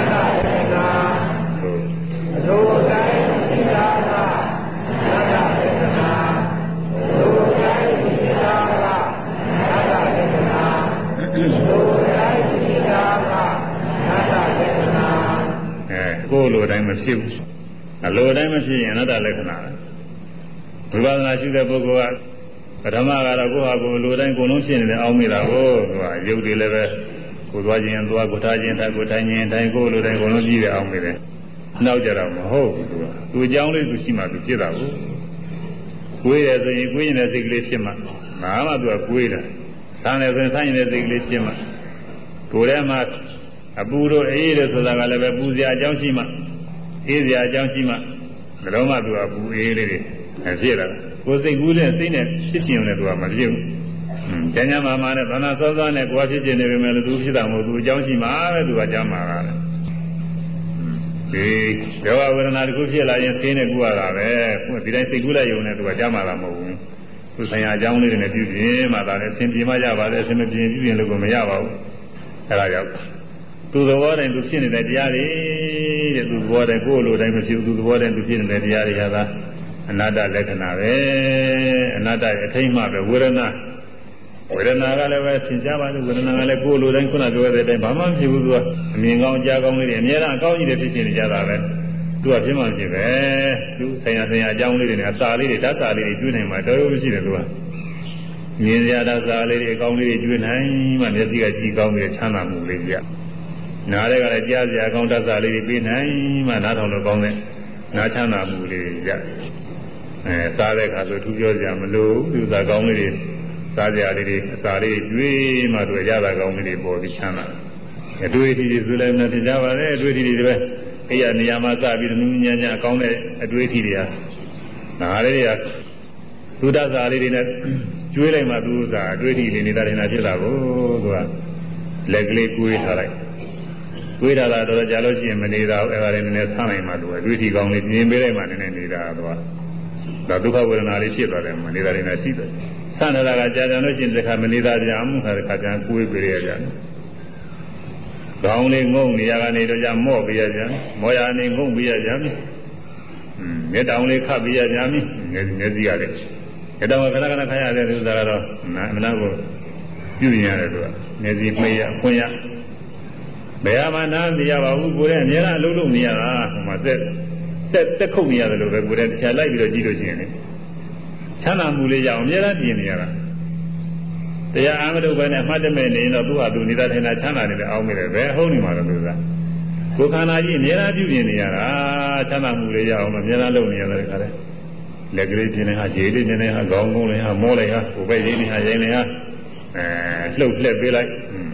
ဆိုအလိုအတိုင်းဖြစ်တာကအနတ္တလက္ခဏာအလိုအတိုင်းဖြစ်တာကအနတ္တလက္ခဏာအလိုအတိုင်းဖြစ်တာကအနတ္တလက္ခဏာကိုယ်လိုတိုင်းမဖြစ်ဘူးအလိုတိုင်းမဖြစ်ရင်အနတ္တလက္ခဏာဝိပဿနာရှိတဲ့ပုဂ္ဂိုလ်ကပထမကတော့ကိုယ့်ဟာကိုယ်လိုတိုင်းကိုယ်လုံးဖြစ်နေတဲ့အောင်းမိတာကိုသူကရုပ်တွေလည်းပဲကိုယ်သွားခြင်းသွားကိုထားခြင်းထားကိုထိုင်ခြင်းထိုင်ကိုယ်လိုတိုင်းကိုယ်လုံးကြည့်တဲ့အောင်းမိတယ်နောက်ကြတော့မဟုတ်ဘူးသူအကြောင်းလေးသူရှိမှသူဖြစ်တာကိုကိုယ်ရဆိုရင်ကိုယ်ရင်တဲ့စိတ်ကလေးဖြစ်မှငါမှသူကကိုယ်တာဆန်းတယ်ဆိုရင်ဆန်းရင်တဲ့စိတ်ကလေးဖြစ်မှကိုယ်ထဲမှာအပူတို့အေးတို့ဆိုတာကလည်းပဲပူစရာအကြောင်းရှိမှအေးစရာအကြောင်းရှိမှဘယ်တော့မှသူကပူအေးလေးတွေဖြစ်လာကိုယ်စိတ်ကူးတဲ့စိတ်နဲ့ဖြစ်ခြင်းနဲ့သူကမဖြစ်ဘူး။ကျမ်းမာမာနဲ့သနာစောစောနဲ့ကိုယ်ဖြစ်ခြင်းနေပေမဲ့လို့သူဖြစ်တာမဟုတ်သူအကြောင်းရှိမှပဲသူကကြမ်းမာတာလေ။ဒီယောဂဝေဒနာတစ်ခုဖြစ်လာရင်သိနေကူရတာပဲ။ဒီတိုင်းစိတ်ကူးလိုက်ရုံနဲ့သူကကြမ်းမာတာမဟုတ်ဘူး။သူဆိုင်ရာအကြောင်းလေးတွေနဲ့ပြုပြင်မှသာလေအစဉ်ပြေမှရပါလေအစဉ်မပြေပြုပြင်လို့ကိုမရပါဘူး။အဲဒါကြောင့်သူသဘောတိုင်းသူဖြစ်နေတဲ့တရားတွေတဲ့သူသဘောတိုင်းကိုယ်လိုတိုင်းမဖြစ်ဘူးသူသဘောတိုင်းသူဖြစ်နေတဲ့တရားတွေဟာသာအနတ္တလက္ခဏာပဲအနတ္တရဲ့အထိမ့်မှပဲဝေဒနာကလည်းပဲသင်ကြားပါလို့ဝေဒနာကလည်းကိုယ်လိုတိုင်းခုနပြောတဲ့အတိုင်းဘာမှမဖြစ်ဘူးသူကအမြင်ကောင်းကြားကောင်းလေးတွေအများအားအကောင်းကြီးတွေဖြစ်နေကြတာပဲသူကဖြစ်မှဖြစ်ပဲသူဆိုင်ရာအကြောင်းလေးတွေနဲ့အစာလေးတွေဓာတ်စာလေးတွေကျွေးနိုင်မှာတော်တော်ရှိတယ်သူကမြင်ရတာစာလေးတွေအကောင်းလေးတွေကျွေးနိုင်မှမျက်စိကကြည်ကောင်းပြီးချမ်းသာမှုလေးပြနားတွေကလည်းကြားစရာကောင်းဓာတ်စာလေးတွေပေးနိုင်မှနားထောင်လို့ကောင်းတဲ့နားချမ်းသာမှုလေးပြစားတဲ့အခါဆိုသူပြောကြမလို့သူစားကောင်းလေးတွေစားကြလေးတွေအစာလေးတွေကျွေးမှသူရတာကောင်းလေးတွေပေါ်ပြီးချမ်းသာအတွေ့အထိတွေဆိုလည်းမသိကြပါနဲ့အတွေ့အထိတွေပဲအဲ့ရနေရာမှာစပြီးနူးညံ့ညံ့အကောင်းတဲ့အတွေ့အထိတွေဟာဒါလေးတွေကသုဒ္ဓစာလေးတွေနဲ့ကျွေးလိုက်မှသူစားအတွေ့အထိလေးနေတာတင်တာဖြစ်တာကိုသူကလက်ကလေးကွေးထားလိုက်ကွေးထားတာတော့ကြာလို့ရှိရင်မနေတာအဲ့ဒါလေးနည်းနည်းဆန်းနိုင်မှသူကအတွေ့အထိကောင်းလေးမြင်ပေးလိုက်မှနည်းနည်းနေတာသူကဒါဒုက္ခဝေဒနာလေးဖြစ်သွားတယ်မနေတာလေးနဲ့ရှိတယ်ဆန္ဒတာကကြာကြာလို့ရှိရင်တစ်ခါမနေတာကြမှုခါတစ်ခါကျန်ကိုယ်ပြေရကြတယ်ခေါင်းလေးငုံနေရကနေတော့ကြမော့ပြေရကြမောရနေငုံပြေရကြမျက်တောင်လေးခတ်ပြေရကြမျက်စိရတယ်မျက်တောင်ကခဏခဏခါရတဲ့ဥစ္စာကတော့မနာကိုပြုရင်ရတယ်သူကမျက်စိမိတ်ရခွင့်ရဘယ်မှာနားမရပါဘူးကိုယ်ကအများအားအလုံးလုံးနေရတာဟိုမှာတက်ခုတ်နေရတယ်လို့ပဲကိုယ်တည်းတစ်ချက်လိုက်ပြီးတော့ကြည့်လို့ရှိရင်လေချမ်းသာမှုလေးရအောင်အများအားပြင်နေရတာတရားအားမထုတ်ဘဲနဲ့အမှတ်တမဲ့နေရင်တော့သူ့ဟာသူနေတာထိုင်တာချမ်းသာနေတယ်အောင်းနေတယ်ပဲဟုတ်နေမှာတော့သူကကိုယ်ခန္ဓာကြီးအများအားပြုပြင်နေရတာချမ်းသာမှုလေးရအောင်လို့အများအားလုပ်နေရတယ်ခါတဲ့လက်ကလေးပြင်နေဟာခြေလေးပြင်နေဟာခေါင်းကုန်းလေးဟာမောလိုက်ဟာကိုယ်ပဲရင်းနေဟာရင်းနေဟာလှုပ်လှက်ပေးလိုက်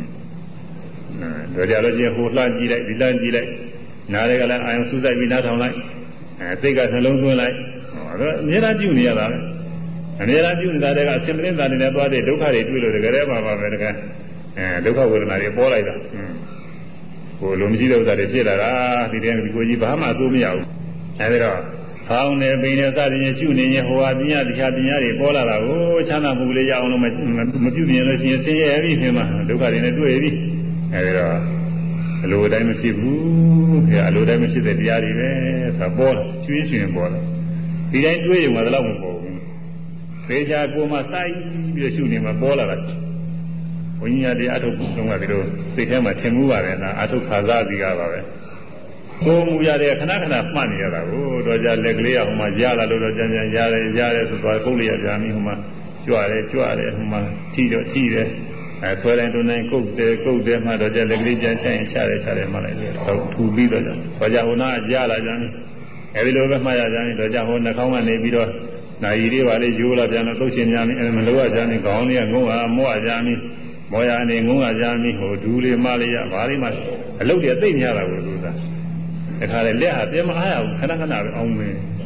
တော့ကြလို့ချင်းဟိုလှမ်းကြည့်လိုက်ဒီလှမ်းကြည့်လိုက်နားတွေကလည်းအာယုံစူးစိုက်ပြီးနားထောင်လိုက်စိတ်ကနှလုံးသွင်းလိုက်ဟောအများအားပြုနေရတာပဲအများအားပြုနေတာတည်းကအစင်မင်းသားနေနဲ့သွားတဲ့ဒုက္ခတွေတွေ့လို့တကယ်တည်းပါပဲတကယ်ဒုက္ခဝေဒနာတွေပေါ်လိုက်တာဟိုလိုမရှိတဲ့ဥစ္စာတွေဖြစ်လာတာဒီတည်းကကိုကြီးဘာမှအသိမရဘူးအဲဒီတော့ဖောင်းနေပိနေစသည်ဖြင့်ရှုနေရင်ဟိုဟာပညာတရားပညာတွေပေါ်လာတာကိုချမ်းသာမှုလေးရအောင်လို့မပြုပြင်လို့ရှိရင်ဆင်းရဲပြီဖြစ်မှာဒုက္ခတွေနဲ့တွေ့ပြီအဲဒီတော့အလိုတိုင်းမဖြစ်ဘူးခင်ဗျာအလိုတိုင်းမဖြစ်တဲ့တရားတွေပဲဆိုပေါ်လာကျွေးရှင်ပေါ်လာဒီတိုင်းတွေးရင်ကတော့မပေါ်ဘူးသေချာကိုယ်မှစိုက်ပြီးရှုနေမှာပေါ်လာတာဘုန်းကြီးတရားအထုတ်ဆုံးကဒီလိုစိတ်ထဲမှာထင်မှုပါတယ်နော်အထုတ်ခါစားစီကပါပဲကိုယ်မူရတဲ့ခဏခဏမှတ်နေရတာကိုတော့ကြလက်ကလေးကဟိုမှာရလာလို့တော့ကြံရတယ်ဆိုတော့ကုတ်လိုက်ရပြန်ပြီဟိုမှာကြွတယ်ဟိုမှာထိတော့ထိတယ်ဆွဲတိုင်းတွန်းတိုင်းကုတ်တယ်မှတော့ကြလက်ကလေးကြမ်းချရင်ချတယ်မှလိုက်တယ်တော့ထူပြီးတော့ကြဟိုနာရလာကြပြီအဲဒီလိုပဲမှတ်ရကြပြီတော့ကြဟိုနှာခေါင်းကနေပြီးတော့နာရီလေးပါလေးယူလာပြန်တော့သုတ်ရှင်များမလို့ရကြပြီခေါင်းလေးကငုံဟာမောရကြပြီမောရနေငုံရကြပြီဟိုဒူးလေးမလေးရဘာလေးမှအလုတ်တွေသိမ့်များတာကိုသူသာတခါလေလက်ဟာပြမအားရဘူးခဏခဏပဲအောင်းမင်း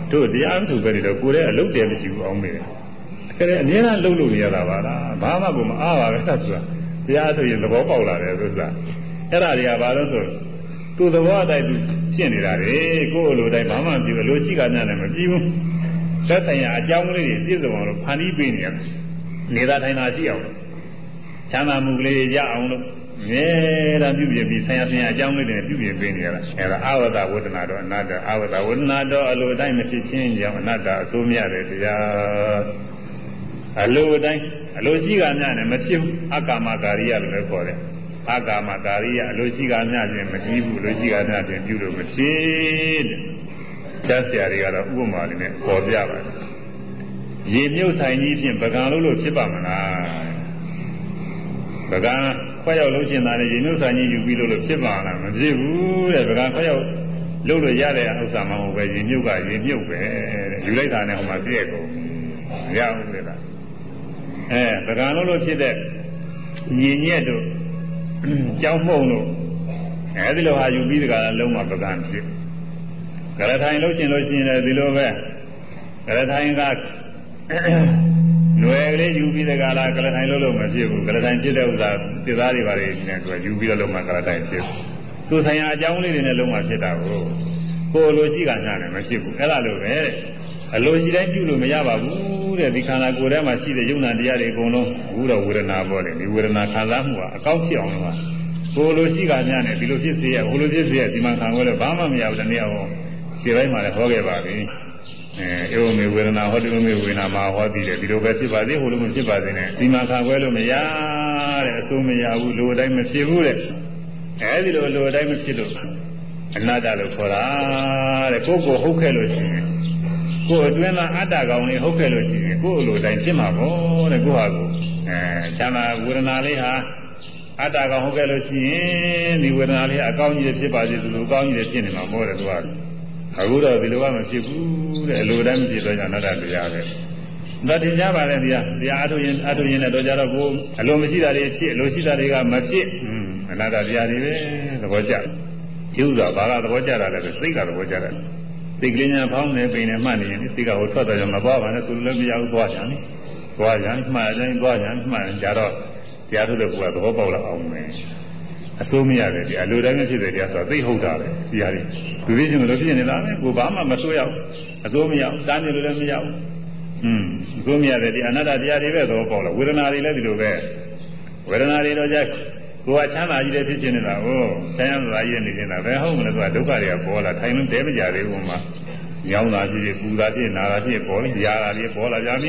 တို့တရားထုပဲနေတော့ကိုယ်ရဲ့အလုပ်တယ်မရှိဘူးအောင်မေးတယ်အဲ့ဒါအများအားလုပ်နေရတာပါလားဘာမှကိုမအားပါပဲဆိုတာတရားထုရင်သဘောပေါက်လာတယ်ဆိုတာအဲ့ဒါတွေကဘာလို့ဆိုသူ့သဘောအတိုင်းသူရှင်းနေတာလေကိုယ်အလိုတိုင်းဘာမှမပြုအလိုရှိကများလည်းမပြီးဘူးသက်ဆိုင်ရာအကြောင်းလေးတွေပြည့်စုံအောင်လို့ဖန်တီးပေးနေရတယ်နေတာထိုင်တာရှိအောင်ချမ်းသာမှုကလေးရအောင်လို့အမြဲတမ်းပြုပြင်ပြီးဆရာဆရာအကြောင်းလေးတွေပြုပြင်ပေးနေရတာအဲ့ဒါအဝတ္တဝဒနာတော့အနတ္တအဝတ္တဝဒနာတော့အလိုတိုင်းမဖြစ်ချင်းကြောင့်အနတ္တအစိုးမရတဲ့တရားအလိုတိုင်းအလိုရှိကများနဲ့မဖြစ်ဘူးအကာမကာရိယလို့လည်းခေါ်တယ်အကာမကာရိယအလိုရှိကများခြင်းမပြီးဘူးအလိုရှိကများခြင်းပြုလို့မဖြစ်တဲ့ကျမ်းဆရာတွေကတော့ဥပမာလေးနဲ့ပေါ်ပြပါတယ်ရေမြုပ်ဆိုင်ကြီးဖြင့်ပကံလို့ဖြစ်ပါမလားပကံခွက်ရောက်လို့ရှင်သားနဲ့ရေမြုပ်ဆိုင်ကြီးယူပြီးလို့ဖြစ်ပါလားမဖြစ်ဘူးတဲ့ပကံခွက်ရောက်လို့ရတဲ့ဥစ္စာမဟုတ်ပဲရေမြုပ်ကရေမြုပ်ပဲတဲ့ယူလိုက်တာနဲ့ဟိုမှာပြည့်ကုန်မရဘူးလေလားပကံလို့ဖြစ်တဲ့ညီညက်တို့ကြောင်းမှုံလို့အဲဒီလိုဟာယူပြီးတကလားလုံးဝပကံဖြစ်ကရထိုင်လို့ရှင်လည်းဒီလိုပဲကရထိုင်ကຫນွယ်ကလေးယူပြီးတကလားကရထိုင်လို့မဖြစ်ဘူးကရထိုင်ဖြစ်တဲ့ဥစ္စာသစ္စာတွေပါလေနဲ့သူကယူပြီးတော့လုံးဝကရထိုင်ဖြစ်သူဆိုင်ရာအကြောင်းလေးတွေနဲ့လုံးဝဖြစ်တာကိုယ်လိုရှိကညာနဲ့မဖြစ်ဘူးအဲ့ဒါလိုပဲအလိုရှိတိုင်းပြုလို့မရပါဘူးတဲ့ဒီခန္ဓာကိုယ်ထဲမှာရှိတဲ့ယုံနာတရားတွေအကုန်လုံးဝိရဝေဒနာပေါ်တယ်ဒီဝေဒနာခံစားမှုကအကောင်းဖြစ်အောင်လို့ကိုယ်လိုရှိကညာနဲ့ဒီလိုဖြစ်စေရဟိုလိုဖြစ်စေရဒီမှာခံခွဲလို့ဘာမှမရဘူးတနည်းအောင်ခြေပိုင်းမှာလည်းဟောခဲ့ပါပြီဧဝမေဝေဒနာဟောတိမေဝေဒနာမှာဟောပြီးတယ်ဒီလိုပဲဖြစ်ပါသေးဟိုလိုမဖြစ်ပါသေးနဲ့ဒီမှာခံခွဲလို့မရတဲ့အစိုးမရဘူးလိုအတိုင်းမဖြစ်ဘူးတဲ့အဲဒီလိုလိုအတိုင်းမဖြစ်လို့အနတ္တလို့ခေါ်တာတဲ့ကိုယ်ကိုဟုတ်ခဲ့လို့ရှိရင်ကိုယ်အတွင်းမှာအတ္တကောင်လေးဟုတ်ခဲ့လို့ရှိရင်ကိုယ်လိုတိုင်းဖြစ်မှာပေါ့တဲ့ကိုယ်ဟာကိုချမ်းသာဝေဒနာလေးဟာအတ္တကောင်ဟုတ်ခဲ့လို့ရှိရင်ဒီဝေဒနာလေးအကောင်းကြီးဖြစ်ပါစေသူလိုအကောင်းကြီးဖြစ်နေမှာမို့တယ်သူကအခုတော့ဒီလိုကမဖြစ်ဘူးတဲ့အလိုတိုင်းမဖြစ်တော့အနတ္တတရားပဲဒါတင်ကြပါလေတရားအထုရင်နဲ့တော့ကြတော့ကိုအလိုမရှိတာတွေဖြစ်အလိုရှိတာတွေကမဖြစ်အနတ္တတရားတွေပဲသဘောကျကျူးတာဘာကသဘောကျတာလဲဆိုစိတ်ကသဘောကျတယ်စိတ်ကလေးညာဖောင်းနေပိန်နေမှတ်နေရင်စိတ်ကဟိုထွက်တော့မသွားပါနဲ့ဆိုလို့မရဘူးသွားကြတယ်သွားကြမှတ်တိုင်းသွားကြမှတ်ကြတော့တရားထုတ်တဲ့ကူကသဘောပေါက်လာအောင်မယ်အစိုးမရတယ်ဒီအလိုတိုင်းဖြစ်တဲ့တရားဆိုတာသိဟုတ်တာပဲဒီဟာတွေလူကြီးချင်းလိုဖြစ်နေတာပဲကိုဘာမှမဆိုးရဘူးအစိုးမရဘူးတားနေလို့လည်းမရဘူးအစိုးမရတယ်ဒီအနတ္တတရားတွေပဲသဘောပေါက်လာဝေဒနာတွေလည်းဒီလိုပဲဝေဒနာတွေတော့ကြကိုယ်ကချမ်းသာကြီးတဲ့ဖြစ်နေနေတာကိုဆန်းရမ်းသာကြီးနေနေတာပဲဟုတ်မလားသူကဒုက္ခတွေကပေါ်လာထိုင်လို့တဲမကြသေးဘူးမှာညောင်းတာဖြစ်ပူတာဖြစ်နာတာဖြစ်ပေါ်ပြီးရာတာတွေပေါ်လာကြပြီ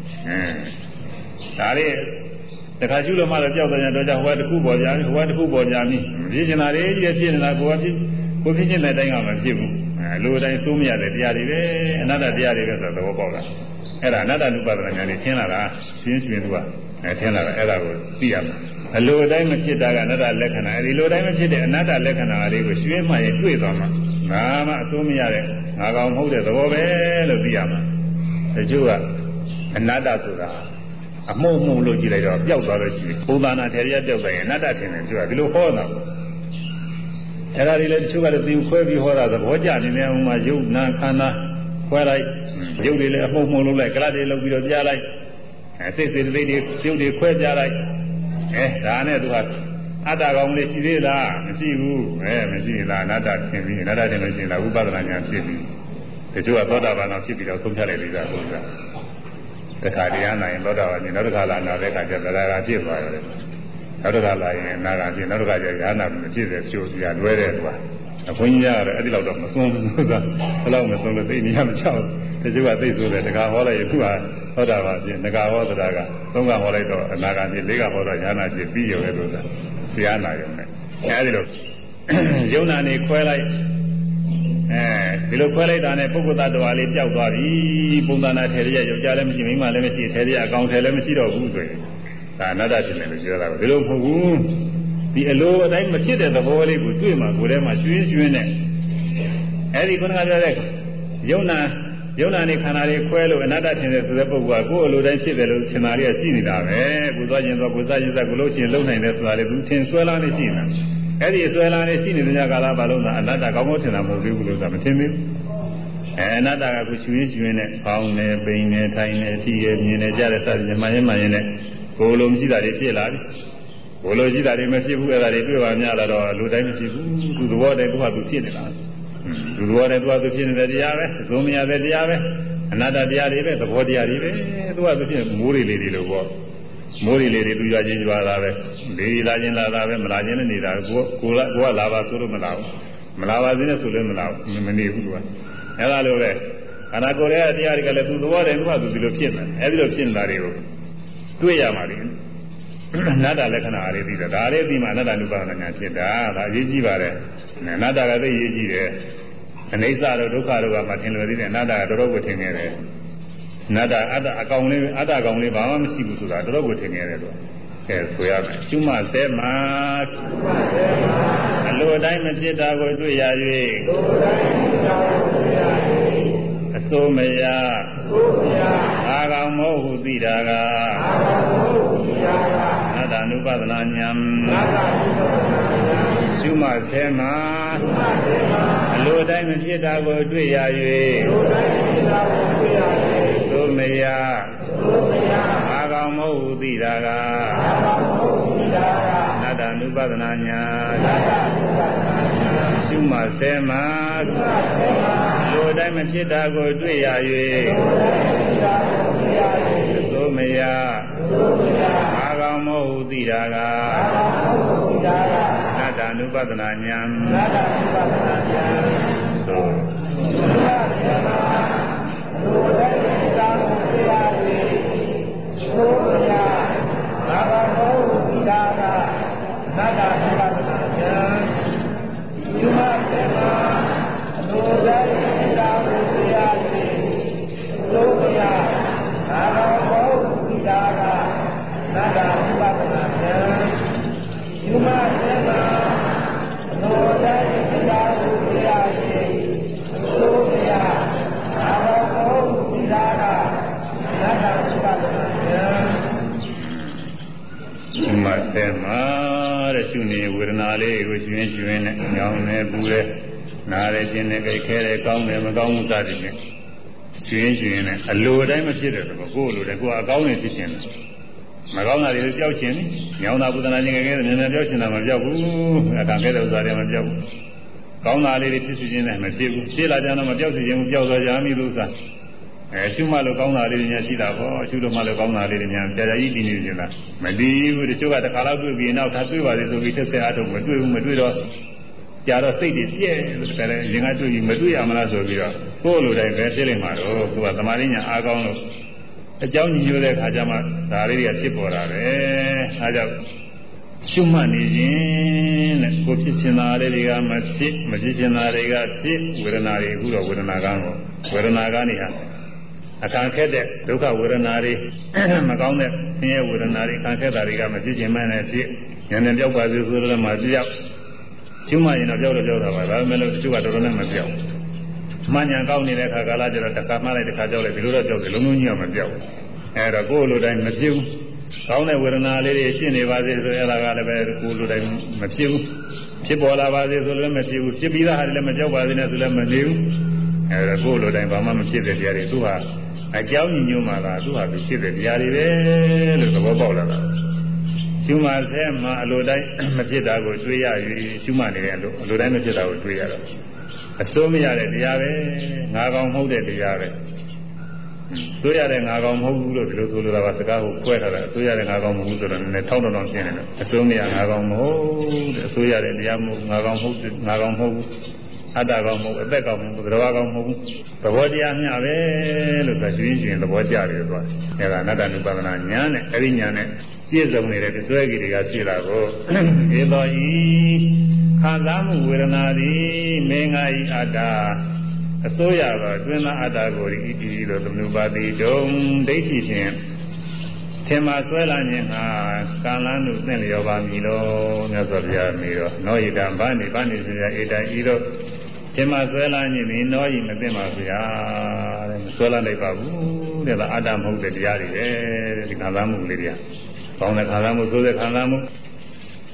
ဒါလေးတခါကျလို့မှလည်းကြောက်တယ်တော့ကြဟိုကတစ်ခုပေါ်ကြပြီဟိုကတစ်ခုပေါ်ကြပြီပြင်းနေတာတွေကြီးဖြစ်နေတာကိုယ်ဖြစ်နေတဲ့တိုင်းကမဖြစ်ဘူးလူတိုင်းသိုးမရတဲ့တရားတွေပဲအနတ္တတရားတွေပဲဆိုတော့သဘောပေါက်လာအဲ့ဒါအနတ္တနုပါဒနာဉာဏ်နဲ့သင်လာတာရှင်းရှင်းသူကသင်လာတာအဲ့ဒါကိုသိရမှာအလိုတိုင်းမဖြစ်တာကအနတ္တလက္ခဏာအဲဒီလိုတိုင်းမဖြစ်တဲ့အနတ္တလက္ခဏာတွေကိုရှင်းမှရင်တွေ့သွားမှာငါမှအစိုးမရတဲ့ငါကောင်မဟုတ်တဲ့သဘောပဲလို့သိရမှာတချို့ကအနတ္တဆိုတာအမှုံမှုလို့ကြည့်လိုက်တော့ပျောက်သွားလို့ရှိရင်ဘုံသာနာထေရပျောက်သွားရင်အနတ္တထင်တယ်သူကဒီလိုဟောတာအဲ့ဒါတွေလည်းတချို့ကလည်းသင်ခွဲပြီးဟောတာသဘောကျနေတယ်ဟိုမှာယုတ်နာခန္ဓာခွဲလိုက်ယုတ်တွေလည်းအမှုံမှုလုပ်လိုက်ကလတ်တွေလုပ်ပြီးတော့ကြားလိုက်စိတ်စိတ်တွေယုတ်တွေခွဲကြလိုက်ဒါနဲ့သူကအတ္တကောင်လေးရှိသေးလားမရှိဘူးမရှိလားအနတ္တထင်ပြီးအနတ္တထင်လို့ရှိရင်လားဝိပဿနာဉာဏ်ဖြစ်ပြီးတချို့ကသောတာပန်တော့ဖြစ်ပြီးတော့ဆုံးဖြတ်လိုက်ပြီးသားဆိုတာတခါတရားနာရင်သောတာပန်ကြီးနောက်တစ်ခါလာနာတဲ့အခါကျသရဂါဖြစ်သွားရတယ်နောက်တစ်ခါလာရင်အနာဂါဖြစ်နောက်တစ်ခါကျရဟနာမဖြစ်တဲ့ဖြိုးပြလွဲတဲ့ကွာအခွင့်အရေးရတယ်အဲ့ဒီလောက်တော့မစွန်းဘူးဆိုတာဘယ်လောက်မစွန်းလို့သိနေရမချောက်တချို့ကသိဆိုတယ်တခါဟောလိုက်ရင်ခုကသောတာပန်ဖြစ်ငါဟောသရဂါသုံးခါဟောလိုက်တော့အနာဂါဖြစ်လေးခါဟောတော့ရဟနာဖြစ်ပြီးရောလေဆိုတာတရားနာရုံနဲ့အဲဒီလိုယုံနာနေခွဲလိုက်ဒီလိုခွဲလိုက်တာနဲ့ပုဂ္ဂိုလ်သတ္တဝါလေးပျောက်သွားပြီပုံသဏ္ဍာန်ထဲရယောက်ျားလည်းမရှိမိန်းမလည်းမရှိထဲရအကောင်ထဲလည်းမရှိတော့ဘူးဆိုရင်ဒါအနတ္တဖြစ်နေလို့ပြောတာပဲဒီလိုမဟုတ်ဘူးဒီအလိုအတိုင်းမဖြစ်တဲ့သဘောလေးကိုတွေ့မှကိုယ်ထဲမှာရွှင်းနဲ့အဲဒီခုနကပြောတဲ့ယုံနာနေခန္ဓာလေးခွဲလို့အနတ္တထင်တဲ့ဆိုတဲ့ပုဂ္ဂိုလ်ကကိုယ်အလိုတိုင်းဖြစ်တယ်လို့ထင်တာလေးကရှိနေတာပဲကိုယ်သွားခြင်းသွားကိုယ်စားခြင်းစားကိုလို့ချင်းလုံနိုင်တယ်ဆိုတာလေသူထင်ဆွဲလာနေရှိနေတာအဲ့ဒီဆွဲလာနေရှိနေတဲ့ကာလဘာလို့လဲအနတ္တကောင်းကောင်းထင်တာမဟုတ်ဘူးလို့ဆိုတာမထင်ဘူးအနတ္တကကိုရှင်ရှင်နဲ့ပေါင်းနေပိန်နေထိုင်နေထီရမြင်နေကြတဲ့စသဖြင့်မှန်ရင်နဲ့ကိုယ်လိုမရှိတာတွေဖြစ်လာပြီကိုယ်လိုရှိတာတွေမဖြစ်ဘူးအဲ့ဒါတွေတွေ့ပါများလာတော့လူတိုင်းမဖြစ်ဘူးသူသဘောတည်းသူဟာသူဖြစ်နေတာသူသဘောတည်းသူဟာသူဖြစ်နေတဲ့တရားပဲအစုံမရတဲ့တရားပဲအနတ္တတရားတွေပဲသဘောတရားတွေပဲသူဟာသူဖြစ်မိုးတွေလေးတွေလို့ပေါ့မိုးတွေလေးတွေသူရွာချင်းရွာတာပဲလေလာချင်းလာတာပဲမလာချင်းနဲ့နေတာကိုကလာပါဆိုလို့မလာဘူးမလာပါသေးနဲ့ဆိုလို့မလာဘူးမနေဘူးသူကအဲ့ဒါလိုပဲခန္ဓာကိုယ်ရဲ့တရားတွေကလည်းသူသဘောတည်းသူကသူဒီလိုဖြစ်နေအဲ့ဒီလိုဖြစ်နေတာတွေကိုတွေ့ရမှာလေအနတ္တလက္ခဏာလေးပြီးတော့ဒါလေးပြီးမှအနတ္တနုပါဒနာညာဖြစ်တာဒါအရေးကြီးပါတယ်အနတ္တကသိအရေးကြီးတယ်အနိစ္စတို့ဒုက္ခတို့ကမှသင်လွယ်သေးတယ်အနတ္တကတော်တော်ကိုထင်နေတယ်အနတ္တအကောင်လေးဘာမှမရှိဘူးဆိုတာတော်တော်ကိုထင်နေတယ်သူကဲဆိုရမယ်ကျွမသဲမှာအလိုတိုင်းမဖြစ်တာကိုတွေ့ရ၍အစိုးမရအာကောင်မဟုတ်ဟုသိတာကအနတ္တနုပါဒနာညာကျွမသဲမှာအလိုတိုင်းမဖြစ်တာကိုတွေ့ရ၍အစိုးမရအာကောင်မဟုတ်ဟုသိတာကအနတ္တနုပါဒနာညာကျွမသဲမှာလိုတိုင်းမဖြစ်တာကိုတွေ့ရ၍အစိုးမရအာကောင်မဟုတ်ဟုသိတာကအနတ္တနုပါဒနာညာသို့ဆဲမှာတဲ့ရှုနေဝေဒနာလေးကိုကျွင်းကျွင်းနဲ့ညောင်းနေပူတယ်နားရခြင်းနဲ့ကြိုက်ခဲတယ်ကောင်းတယ်မကောင်းဘူးစသည်ဖြင့်ကျွင်းကျွင်းနဲ့အလိုတိုင်းမဖြစ်တဲ့တော့ကိုယ်လိုတယ်ကိုယ်အကောင်းနေဖြစ်ခြင်းတယ်မကောင်းတာတွေကြောက်ခြင်းညောင်းတာပုဒနာခြင်းကဲနည်းနည်းကြောက်ခြင်းတာမကြောက်ဘူးအကံခဲတဲ့ဥစ္စာတွေမကြောက်ဘူးကောင်းတာလေးတွေဖြစ်ခြင်းနဲ့မဖြစ်ဘူးဖြစ်လာကြတော့မကြောက်ခြင်းဘူးကြောက်သွားကြမိလို့ဥစ္စာရှုမှလို့ကောင်းတာလေးတွေများရှိတာပေါ့ရှုလို့မှလို့ကောင်းတာလေးတွေများကြာကြာကြီးတည်နေကြလားမတည်ဘူးတချို့ကတစ်ခါတော့တွေ့ပြီးနောက်ထပ်တွေ့ပါလေဆိုပြီးတစ်ဆက်အားထုတ်မတွေ့ဘူးမတွေ့တော့ကြာတော့စိတ်တွေပြည့်လို့တကယ်ရင်ကတွေ့ပြီးမတွေ့ရမလားဆိုပြီးတော့ကိုယ်လိုတိုင်းပဲဖြစ်နေမှာတော့သူကသမာဓိညာအားကောင်းလို့အကြောင်းညို့တဲ့ခါကျမှဒါလေးတွေကဖြစ်ပေါ်တာပဲအဲဒါကြောင့်ရှုမှတ်နေခြင်းတဲ့ကိုဖြစ်ချင်တာလေးတွေကမဖြစ်မဖြစ်ချင်တာတွေကဖြစ်ဝေဒနာတွေအခုတော့ဝေဒနာကံကိုဝေဒနာကနေဟာအခါခက်တဲ့ဒုက္ခဝေဒနာတွေမကောင်းတဲ့ဆင်းရဲဝေဒနာတွေအခါခက်တာတွေကမဖြစ်ခြင်းမှန်းနဲ့ဖြစ်ဉာဏ်နဲ့ပြောက်ပါစေဆိုတော့မှပြောက်ကျွမရင်တော့ပြောက်တော့ပြောက်တာပါဒါပေမဲ့လို့တချို့ကတော်တော်နဲ့မပြောက်မှန်ညာကောင်းနေတဲ့အခါကာလကျတော့တစ်ခါမှလိုက်တစ်ခါကြောက်လိုက်ဒီလိုတော့ကြောက်တယ်လုံးလုံးကြီးကမပြောက်အဲတော့ကိုယ်လိုတိုင်းမဖြစ်ဘူးကောင်းတဲ့ဝေဒနာလေးတွေဖြစ်နေပါစေဆိုအဲ့ဒါကလည်းပဲကိုယ်လိုတိုင်းမဖြစ်ဘူးဖြစ်ပေါ်လာပါစေဆိုလည်းမဖြစ်ဘူးဖြစ်ပြီးသားဟာလည်းမကြောက်ပါစေနဲ့ဆိုလည်းမနေဘူးအဲဒါကိုယ်လိုတိုင်းဘာမှမဖြစ်တဲ့တရားတွေသူဟာအကြောင်းညွှန်မှသာသူဟာသူဖြစ်တဲ့တရားတွေပဲလို့သဘောပေါက်လာတာကျွမဆဲမှာအလိုတိုင်းမဖြစ်တာကိုတွေးရ၍ကျွမနေတယ်လို့အလိုတိုင်းမဖြစ်တာကိုတွေးရတော့အစိုးမရတဲ့တရားပဲငါကောင်မဟုတ်တဲ့တရားပဲဆိုရတဲ့ငါကောင်မဟုတ်ဘူးလို့ဒီလိုဆိုလိုတာပါစကားကိုခွဲထားတာဆိုရတဲ့ငါကောင်မဟုတ်ဘူးဆိုတော့နည်းနည်းထောင်းထောင်းရှင်းနေတယ်အစိုးမရငါကောင်မဟုတ်တဲ့အစိုးရတဲ့တရားမဟုတ်ငါကောင်မဟုတ်ငါကောင်မဟုတ်ဘူးအတ္တကောင်မဟုတ်အသက်ကောင်မဟုတ်သဘောကောင်မဟုတ်သဘောတရားမျှပဲလို့ဆိုရှင်သဘောကြတယ်သွားအဲဒါအနတ္တနုပါဒနာညာနဲ့အဲ့ဒီညာနဲ့ပြည့်စုံနေတဲ့တွဲကြီးတွေကပြည့်လာကိုဧသောဤခံစားမှုဝေဒနာသည်မင်းငါဤအတ္တအစိုးရသောတွင်သာအတ္တကိုဤတည်လို့သမုပါတိတုံဒိဋ္ဌိဖြင့်သင်္မာဆွဲလာခြင်းဟာကံလန်းတို့သင်လျော်ပါမည်လို့မြတ်စွာဘုရားမေတော့နောဣဒံဘာနိစရာဧတံဤတော့သင်္မာဆွဲလာခြင်းဒီနောဤမသိပါဗျာတဲ့မဆွဲလာလိုက်ပါဘူးတဲ့ဒါအတ္တမဟုတ်တဲ့တရားတွေပဲဒီခံစားမှုလေးတွေကကောင်းတဲ့ခံစားမှုဆိုးတဲ့ခံစားမှု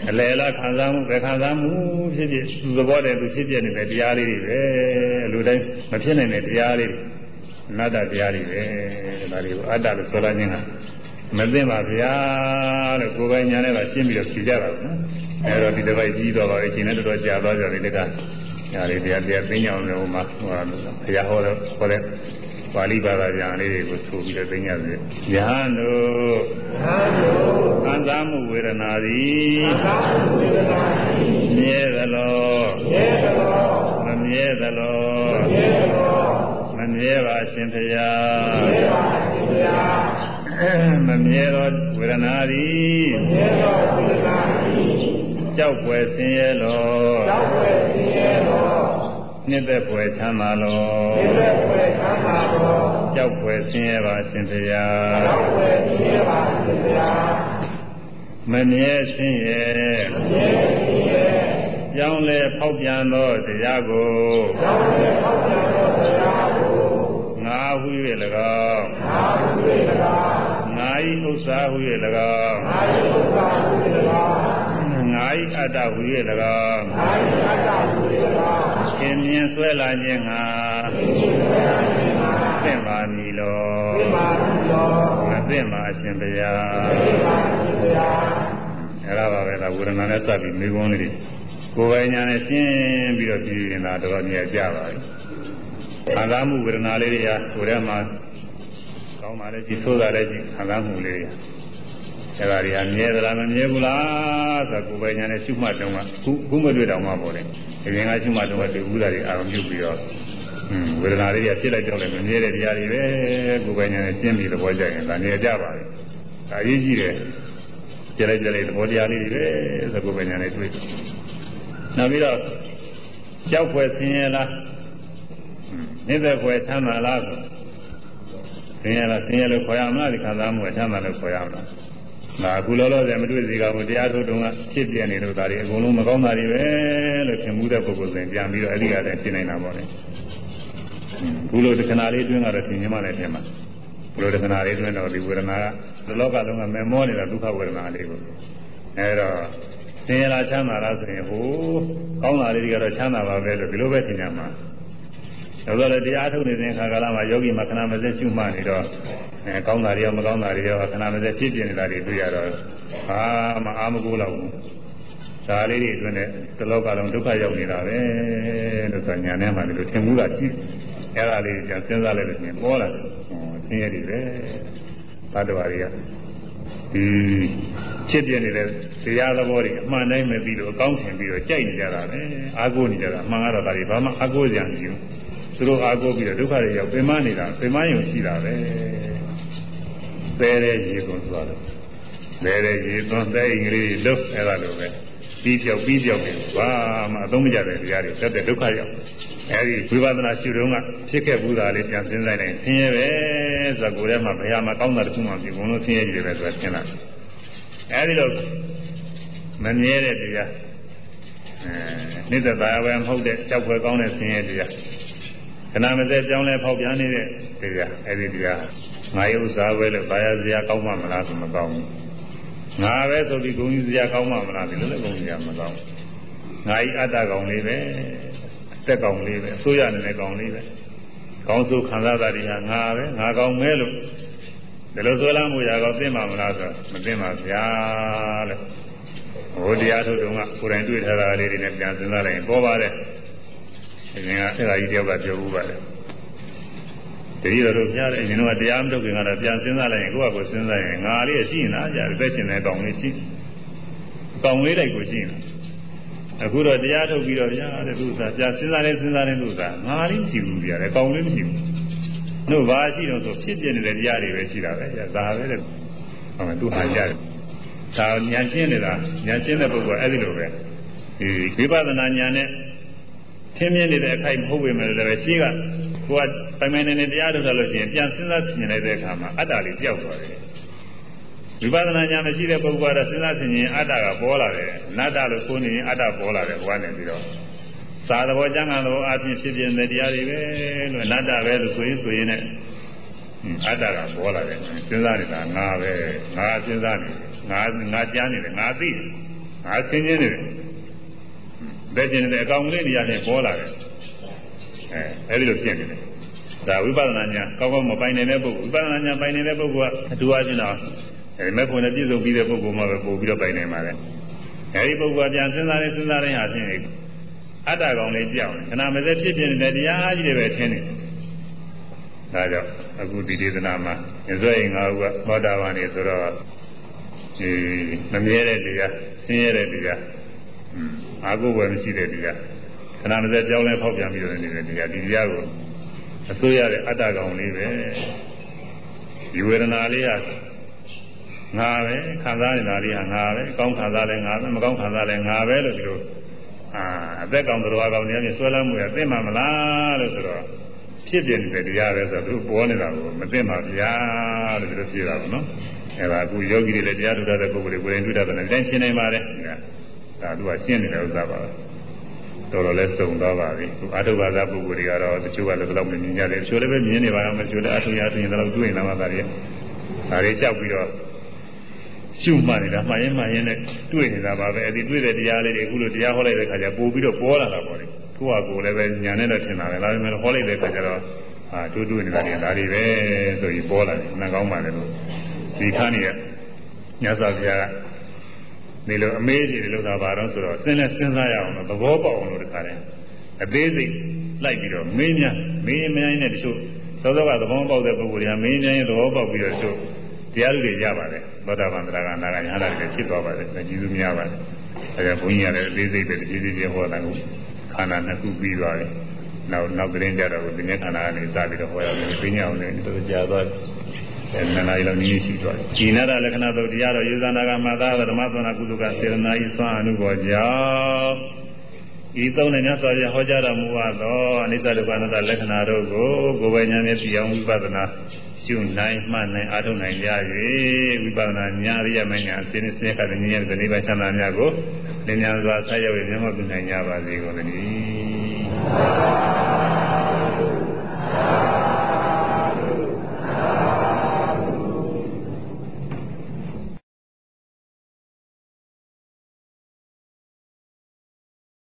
အလေလားခံစားမှုပဲခံစားမှုဖြစ်ဖြစ်သူသဘောတည်းသူဖြစ်ဖြစ်နေတဲ့တရားလေးတွေပဲလူတိုင်းမဖြစ်နိုင်တဲ့တရားလေးတွေအနတ္တတရားတွေပဲဒါတွေကိုအတ္တလို့ဆိုလိုက်ခြင်းကမသိပါဗျာလို့ကိုယ်ပိုင်ညာနဲ့ကရှင်းပြီးတော့ဖြေကြတာနော်အဲတော့ဒီတစ်ပိုက်ကြီးတော့ပါပဲရှင်နဲ့တော်တော်ကြာသွားကြတယ်တကညာလေးတရားသိညာအောင်လို့မှဘုရားဟောတဲ့ပါဠိဘာသာပြန်လေးတွေကိုဆိုပြီးတော့သိညာတယ်ယဟန်တို့ခံစားမှုဝေဒနာသည်မြဲသလားမမြဲသလားမမြဲပါရှင်ဖျားမမြဲသောဝေဒနာသည်ကြောက်ွယ်ဆင်းရဲလောနှစ်သက်ွယ်ချမ်းသာလောကြောက်ွယ်ဆင်းရဲပါရှင်ဖျားမမြဲဆင်းရဲကြောင်းလဲဖောက်ပြန်သောတရားကိုငါဟု၍၎င်းငါဤဥစ္စာဟု၍၎င်းငါဤအတ္တဟု၍၎င်းရှင်မြင်ဆွဲလာခြင်းငါသင့်ပါမည်လောမသင့်ပါအရှင်ဘုရားအဲ့ဒါပါပဲဒါဝေဒနာနဲ့စပ်ပြီးမိဘုန်းလေးကိုယ်ပိုင်ညာနဲ့ရှင်းပြီးတော့ပြည်နေတာတော်မြတ်ကြပါပြီခံစားမှုဝေဒနာလေးတွေဟာကိုယ်ထဲမှာကောင်းတာလည်းကြည့်ဆိုးတာလည်းကြည့်ခံစားမှုလေးတွေအဲ့ဒါတွေဟာမြဲသလားမမြဲဘူးလားဆိုတော့ကိုယ်ပိုင်ညာနဲ့ရှုမှတ်တုန်းကခုမတွေ့တော့မှပေါ့လေဒီရင်ကရှုမှတ်တုန်းကတွေ့ဘူးတာတွေအာရုံပြုပြီးတော့ဝေဒနာလေးတွေဖြစ်လိုက်တော့လည်းမမြဲတဲ့တရားတွေပဲကိုယ်ပိုင်ညာနဲ့ရှင်းပြီးသဘောကျရင်ဒါနေကြပါပြီဒါအရေးကြီးတယ်ကြည့်လိုက်သဘောတရားလေးတွေပဲဆိုကိုယ်ပိုင်ညာနဲ့တွေ့နောက်ပြီးတော့ကြောက်ဖွယ်ဆင်းရဲလားနေသက်ဖွယ်ချမ်းသာလားဆိုဆင်းရဲလားဆင်းရဲလို့ခေါ်ရမလားဒီခံစားမှုကချမ်းသာလို့ခေါ်ရမလားဒါအခုလောလောဆယ်မတွေ့စေကဘူးတရားထုတ်တုန်းကဖြစ်ပြနေလို့ဒါတွေအကုန်လုံးမကောင်းတာတွေပဲလို့ထင်မှုတဲ့ပုဂ္ဂိုလ်ဆိုရင်ပြန်ပြီးတော့အဲ့ဒီကတည်းကရှင်းနေတာပေါ့လေခုလိုတခဏလေးတွင်းကတော့သင်ញမနဲ့ထင်မှာဘုလိုတခဏလေးတွင်းတော့ဒီဝေဒနာကဒီလောကလုံးကမေမောနေတာဒုက္ခဝေဒနာလေးကိုအဲတော့ဆင်းရဲလားချမ်းသာလားဆိုရင်ဟိုကောင်းတာလေးတွေကတော့ချမ်းသာပါပဲလို့ဒီလိုပဲထင်ကြမှာဒါဆိုလည်းတရားထုတ်နေတဲ့ခါကာလမှာယောဂီမခဏမစက်ရှုမှနေတော့ကောင်းတာတွေရောမကောင်းတာတွေရောခဏမစက်ဖြစ်ပြနေတာတွေတွေ့ရတော့မအားမကိုးတော့ဘူးဒါလေးတွေအတွင်းနဲ့ဒီလောကလုံးဒုက္ခရောက်နေတာပဲလို့ဆိုညာထဲမှာဒီလိုထင်မှုတာကြည့်အဲ့ဒါလေးကြာစဉ်းစားလိုက်လို့ရှင်ပေါ်လာတယ်ဆင်းရဲတွေပဲဘတ်တော်တွေကဒီဖြစ်ပြနေတဲ့တရားသဘောတွေအမှန်တိုင်းပဲပြီးတော့အကောင်းထင်ပြီးတော့ကြိုက်နေကြတာပဲအားကိုးနေကြတာအမှန်ကတော့ဒါတွေဘာမှအားကိုးကြံမရှိဘူးသူတို့အားကိုးပြီးတော့ဒုက္ခတွေရောက်ပင်မနေတာပင်မယုံရှိတာပဲသဲတဲ့ရေသွန်းသွားတယ်သဲတဲ့ရေသွန်းတဲ့အင်္ဂလိပ်လုတ်အဲ့ဒါလိုပဲပြီးပြောက်နေဘာမှအသုံးမကျတဲ့တရားတွေတက်တဲ့ဒုက္ခရောက်အဲဒီဝိပဿနာရှုတုန်းကဖြစ်ခဲ့ဘူးတာလေးပြန်စဉ်းစားလိုက်ဆင်းရဲပဲဆိုတော့ကိုယ်ထဲမှာဘယ်ဟာမှကောင်းတာတစ်ခုမှမဖြစ်ဘူးလို့ဆင်းရဲကြည့်တယ်ပဲဆိုတာရှင်းလာအဲဒီလိုမမြဲတဲ့တရားနိစ္စသာဝယ်မဟုတ်တဲ့ကြောက်ဖွယ်ကောင်းတဲ့ဆင်းရဲတရားခဏမစက်ကြောင်းလဲဖောက်ပြန်နေတဲ့တရားအဲဒီတရားငါရုပ်စားပဲလို့ဘာရစရာကောင်းမှမလားဆိုမကောင်းဘူးငါပဲဆိုပြီးဂုဏ်ကြီးစရာကောင်းမှမလားဒီလိုလည်းဂုဏ်ကြီးစရာမကောင်းငါဤအတ္တကောင်လေးပဲအသက်ကောင်လေးပဲအစိုးရနေတဲ့ကောင်လေးပဲကောင်းဆိုခံစားတာတွေဟာငါပဲငါကောင်မဲလို့ဒီလိုဆိုလာမှုရကောသိမှမလားဆိုမသိပါဗျာလို့ဟိုတရားထုတ်တုန်းကကိုယ်တိုင်တွေ့ထားတာလေးတွေနဲ့ပြန်စဉ်းစားလိုက်ရင်ပေါ်ပါတယ်ဒီကအဲ့ဒါကြီးတယောက်ကပြောဘူးပါတယ်တတိယတို့ကြားတယ်အရင်ကတရားမထုတ်ခင်ကတော့ပြန်စဉ်းစားလိုက်ရင်ကိုယ့်အကိုစဉ်းစားရင်ငါလေးရှိနေတာကြာတယ်သက်ရှင်တဲ့ကောင်လေးရှိကောင်လေးလိုက်ကိုရှိနေတာအခုတော့တရားထုတ်ပြီးတော့ဗျာတဲ့သူစားပြန်စဉ်းစားနေသူစားငါလေးရှိဘူးဗျာတဲ့ကောင်လေးမရှိဘူးတို့ဘာရှိတော့ဆိုဖြစ်ပြနေတဲ့တရားတွေပဲရှိတာပဲဒါပဲတဲ့ဟုတ်မယ်သူဟာကြတယ်ဒါညာရှင်းနေတာညာရှင်းတဲ့ပုဂ္ဂိုလ်အဲ့ဒီလိုပဲဒီဝိပဿနာညာနဲ့သင်မြင်နေတဲ့အခိုက်မဟုတ်ပေမဲ့လည်းရှိကကိုယ်ကပိုင်ပိုင်နေနေတရားထုတ်တယ်လို့ရှိရင်ပြန်စဉ်းစားဆင်ခြင်လိုက်တဲ့အခါမှာအတ္တလေးပြောက်သွားတယ်ဝိပဿနာဉာဏ်မရှိတဲ့ပုဂ္ဂိုလ်ကတော့စဉ်းစားဆင်ခြင်အတ္တကပေါ်လာတယ်အနတ္တလို့ဆိုနေရင်အတ္တပေါ်လာတယ်ဘဝနဲ့ပြီးတော့သာသဘောကျမ်းဂန်သဘောအပြင်ဖြစ်ပြတဲ့တရားတွေပဲလို့အနတ္တပဲလို့ဆိုရင်နဲ့အတ္တကပေါ်လာတယ်စဉ်းစားနေတာငါပဲငါစဉ်းစားနေငါကြားနေတယ်ငါသိတယ်ဆင်းရဲနေတယ်ဘယ်ကျင်နေတဲ့အကောင်လေးနေရာနဲ့ပေါ်လာတယ်အဲဒီလိုဖြစ်နေတယ်ဒါဝိပဿနာညာကောင်းကောင်းမပိုင်နိုင်တဲ့ပုဂ္ဂိုလ်ဝိပဿနာညာပိုင်နိုင်တဲ့ပုဂ္ဂိုလ်ကအထူးအားဖြင့်တော့မဲ့ဖို့နဲ့ပြည့်စုံပြီးတဲ့ပုဂ္ဂိုလ်မှပဲပို့ပြီးတော့ပိုင်နိုင်ပါလေအဲဒီပုဂ္ဂိုလ်ကပြန်စဉ်းစားတိုင်းဟာဖြင့်အတ္တကောင်လေးကြောက်တယ်ခဏမစက်ဖြစ်ဖြစ်နေတဲ့တရားကြီးတွေပဲထင်နေဒါကြောင့်အခုဒီဒေသနာမှာညဇွဲရင်၅ဦးကသောတာပန်နေဆိုတော့ဒီမမြဲတဲ့တရားဆင်းရဲတဲ့တရားအာဟုဝယ်မရှိတဲ့တရားခဏမစက်ကြောင်းလဲဖောက်ပြန်ပြီးတော့နေတဲ့တရားဒီတရားကိုအစိုးရတဲ့အတ္တကောင်လေးပဲဒီဝေဒနာလေးကငါပဲခံစားနေတာလေးကငါပဲကောင်းခံစားလဲငါပဲမကောင်းခံစားလဲငါပဲလို့ဒီလိုအသက်ကောင်တော်ကောင်တွေအပြင်ဆွဲလမ်းမှုရသိမှမလားလို့ဆိုတော့ဖြစ်ပြနေတဲ့တရားပဲဆိုတော့သူပေါ်နေတာကိုမသိမှဗျာလို့ဒီလိုပြောတာပေါ့နော်အဲဒါအခုယောဂီတွေလည်းတရားထုတ်တဲ့ပုဂ္ဂိုလ်တွေကိုယ်တိုင်တွေ့တာလည်းတိုင်းရှင်းနိုင်ပါတယ်ဒါသူကရှင်းနေတဲ့ဥစ္စာပါတော်တော်လဲစုံသွားပါပြီအခုအာထုဘာသာပုဂ္ဂိုလ်တွေကတော့တချို့ကလည်းဘယ်တော့မှမြင်ကြတယ်တချို့လည်းပဲမြင်နေပါအောင်တချို့လည်းအာထုရင်တော့တွေ့နေမှာပါဒါတွေကြောက်ပြီးတော့ရှုမှတ်နေတာမှန်ရင်နဲ့တွေ့နေတာပါပဲအဲ့ဒီတွေ့တဲ့တရားလေးတွေအခုလိုတရားဟောလိုက်တဲ့ခါကျပို့ပြီးတော့ပေါ်လာတာပေါ့လေကိုယ့်ဟာကိုယ်လည်းပဲညာနဲ့တော့ထင်တာပဲဒါပေမဲ့ဟောလိုက်တဲ့ခါကျတော့တွေ့နေတာတွေဒါတွေပဲဆိုပြီးပေါ်လာတယ်နှံကောင်းပါလေလို့ဒီခါနေရညဇာပြာဒီလိုအမေးကြီးလို့သာပါတော့ဆိုတော့စဉ်းစားရအောင်လို့သဘောပေါက်အောင်လို့တခါတည်းအသေးစိတ်လိုက်ပြီးတော့မေးမြန်းနဲ့တချို့သောသောကသဘောပေါက်တဲ့ပုဂ္ဂိုလ်တွေကမေးမြန်းရင်သဘောပေါက်ပြီးတော့တချို့တရားတွေရပါတယ်သောတာပန်တရားကနာဂညာလာတွေဖြစ်သွားပါတယ်ကျေးဇူးများပါတယ်အဲဒါဘုန်းကြီးကလည်းအသေးစိတ်ပဲတဖြည်းဖြည်းဟောတာကိုခန္ဓာနှစ်ခုပြီးသွားတယ်နောက်ကရင်ကြတော့ဒီနေ့ခန္ဓာကနေစပြီးတော့ဟောရတယ်ပြညာအောင်လည်းတော်ကြာသွားနန္ဒာရီလောက်နည်းရှိသွားတယ်ဒီနာရလက္ခဏာတို့တရားတော်ယေဇနာကမသာဓမ္မသနာကုသကစေရနာဤသွမ်းအနုဘောကြောင့်ဤသုံးနဲ့မြတ်စွာဘုရားဟောကြားတော်မူသောအနိစ္စဒုက္ခအနတ္တလက္ခဏာတို့ကိုကိုယ်ပိုင်ဉာဏ်နဲ့သိအောင်ဝိပဿနာရှုနိုင်မှတ်နိုင်အားထုတ်နိုင်ကြ၍ဝိပဿနာဉာဏ်အရိယမဉာဏ်အစဉ်အဆက်ကတည်းကဉာဏ်ဇနိဗ္ဗာန်ချမ်းသာများကိုလင်းမြန်စွာဆက်ရောက်ရမျက်မှောက်ပြုနိုင်ကြပါစေကုန်သတည်း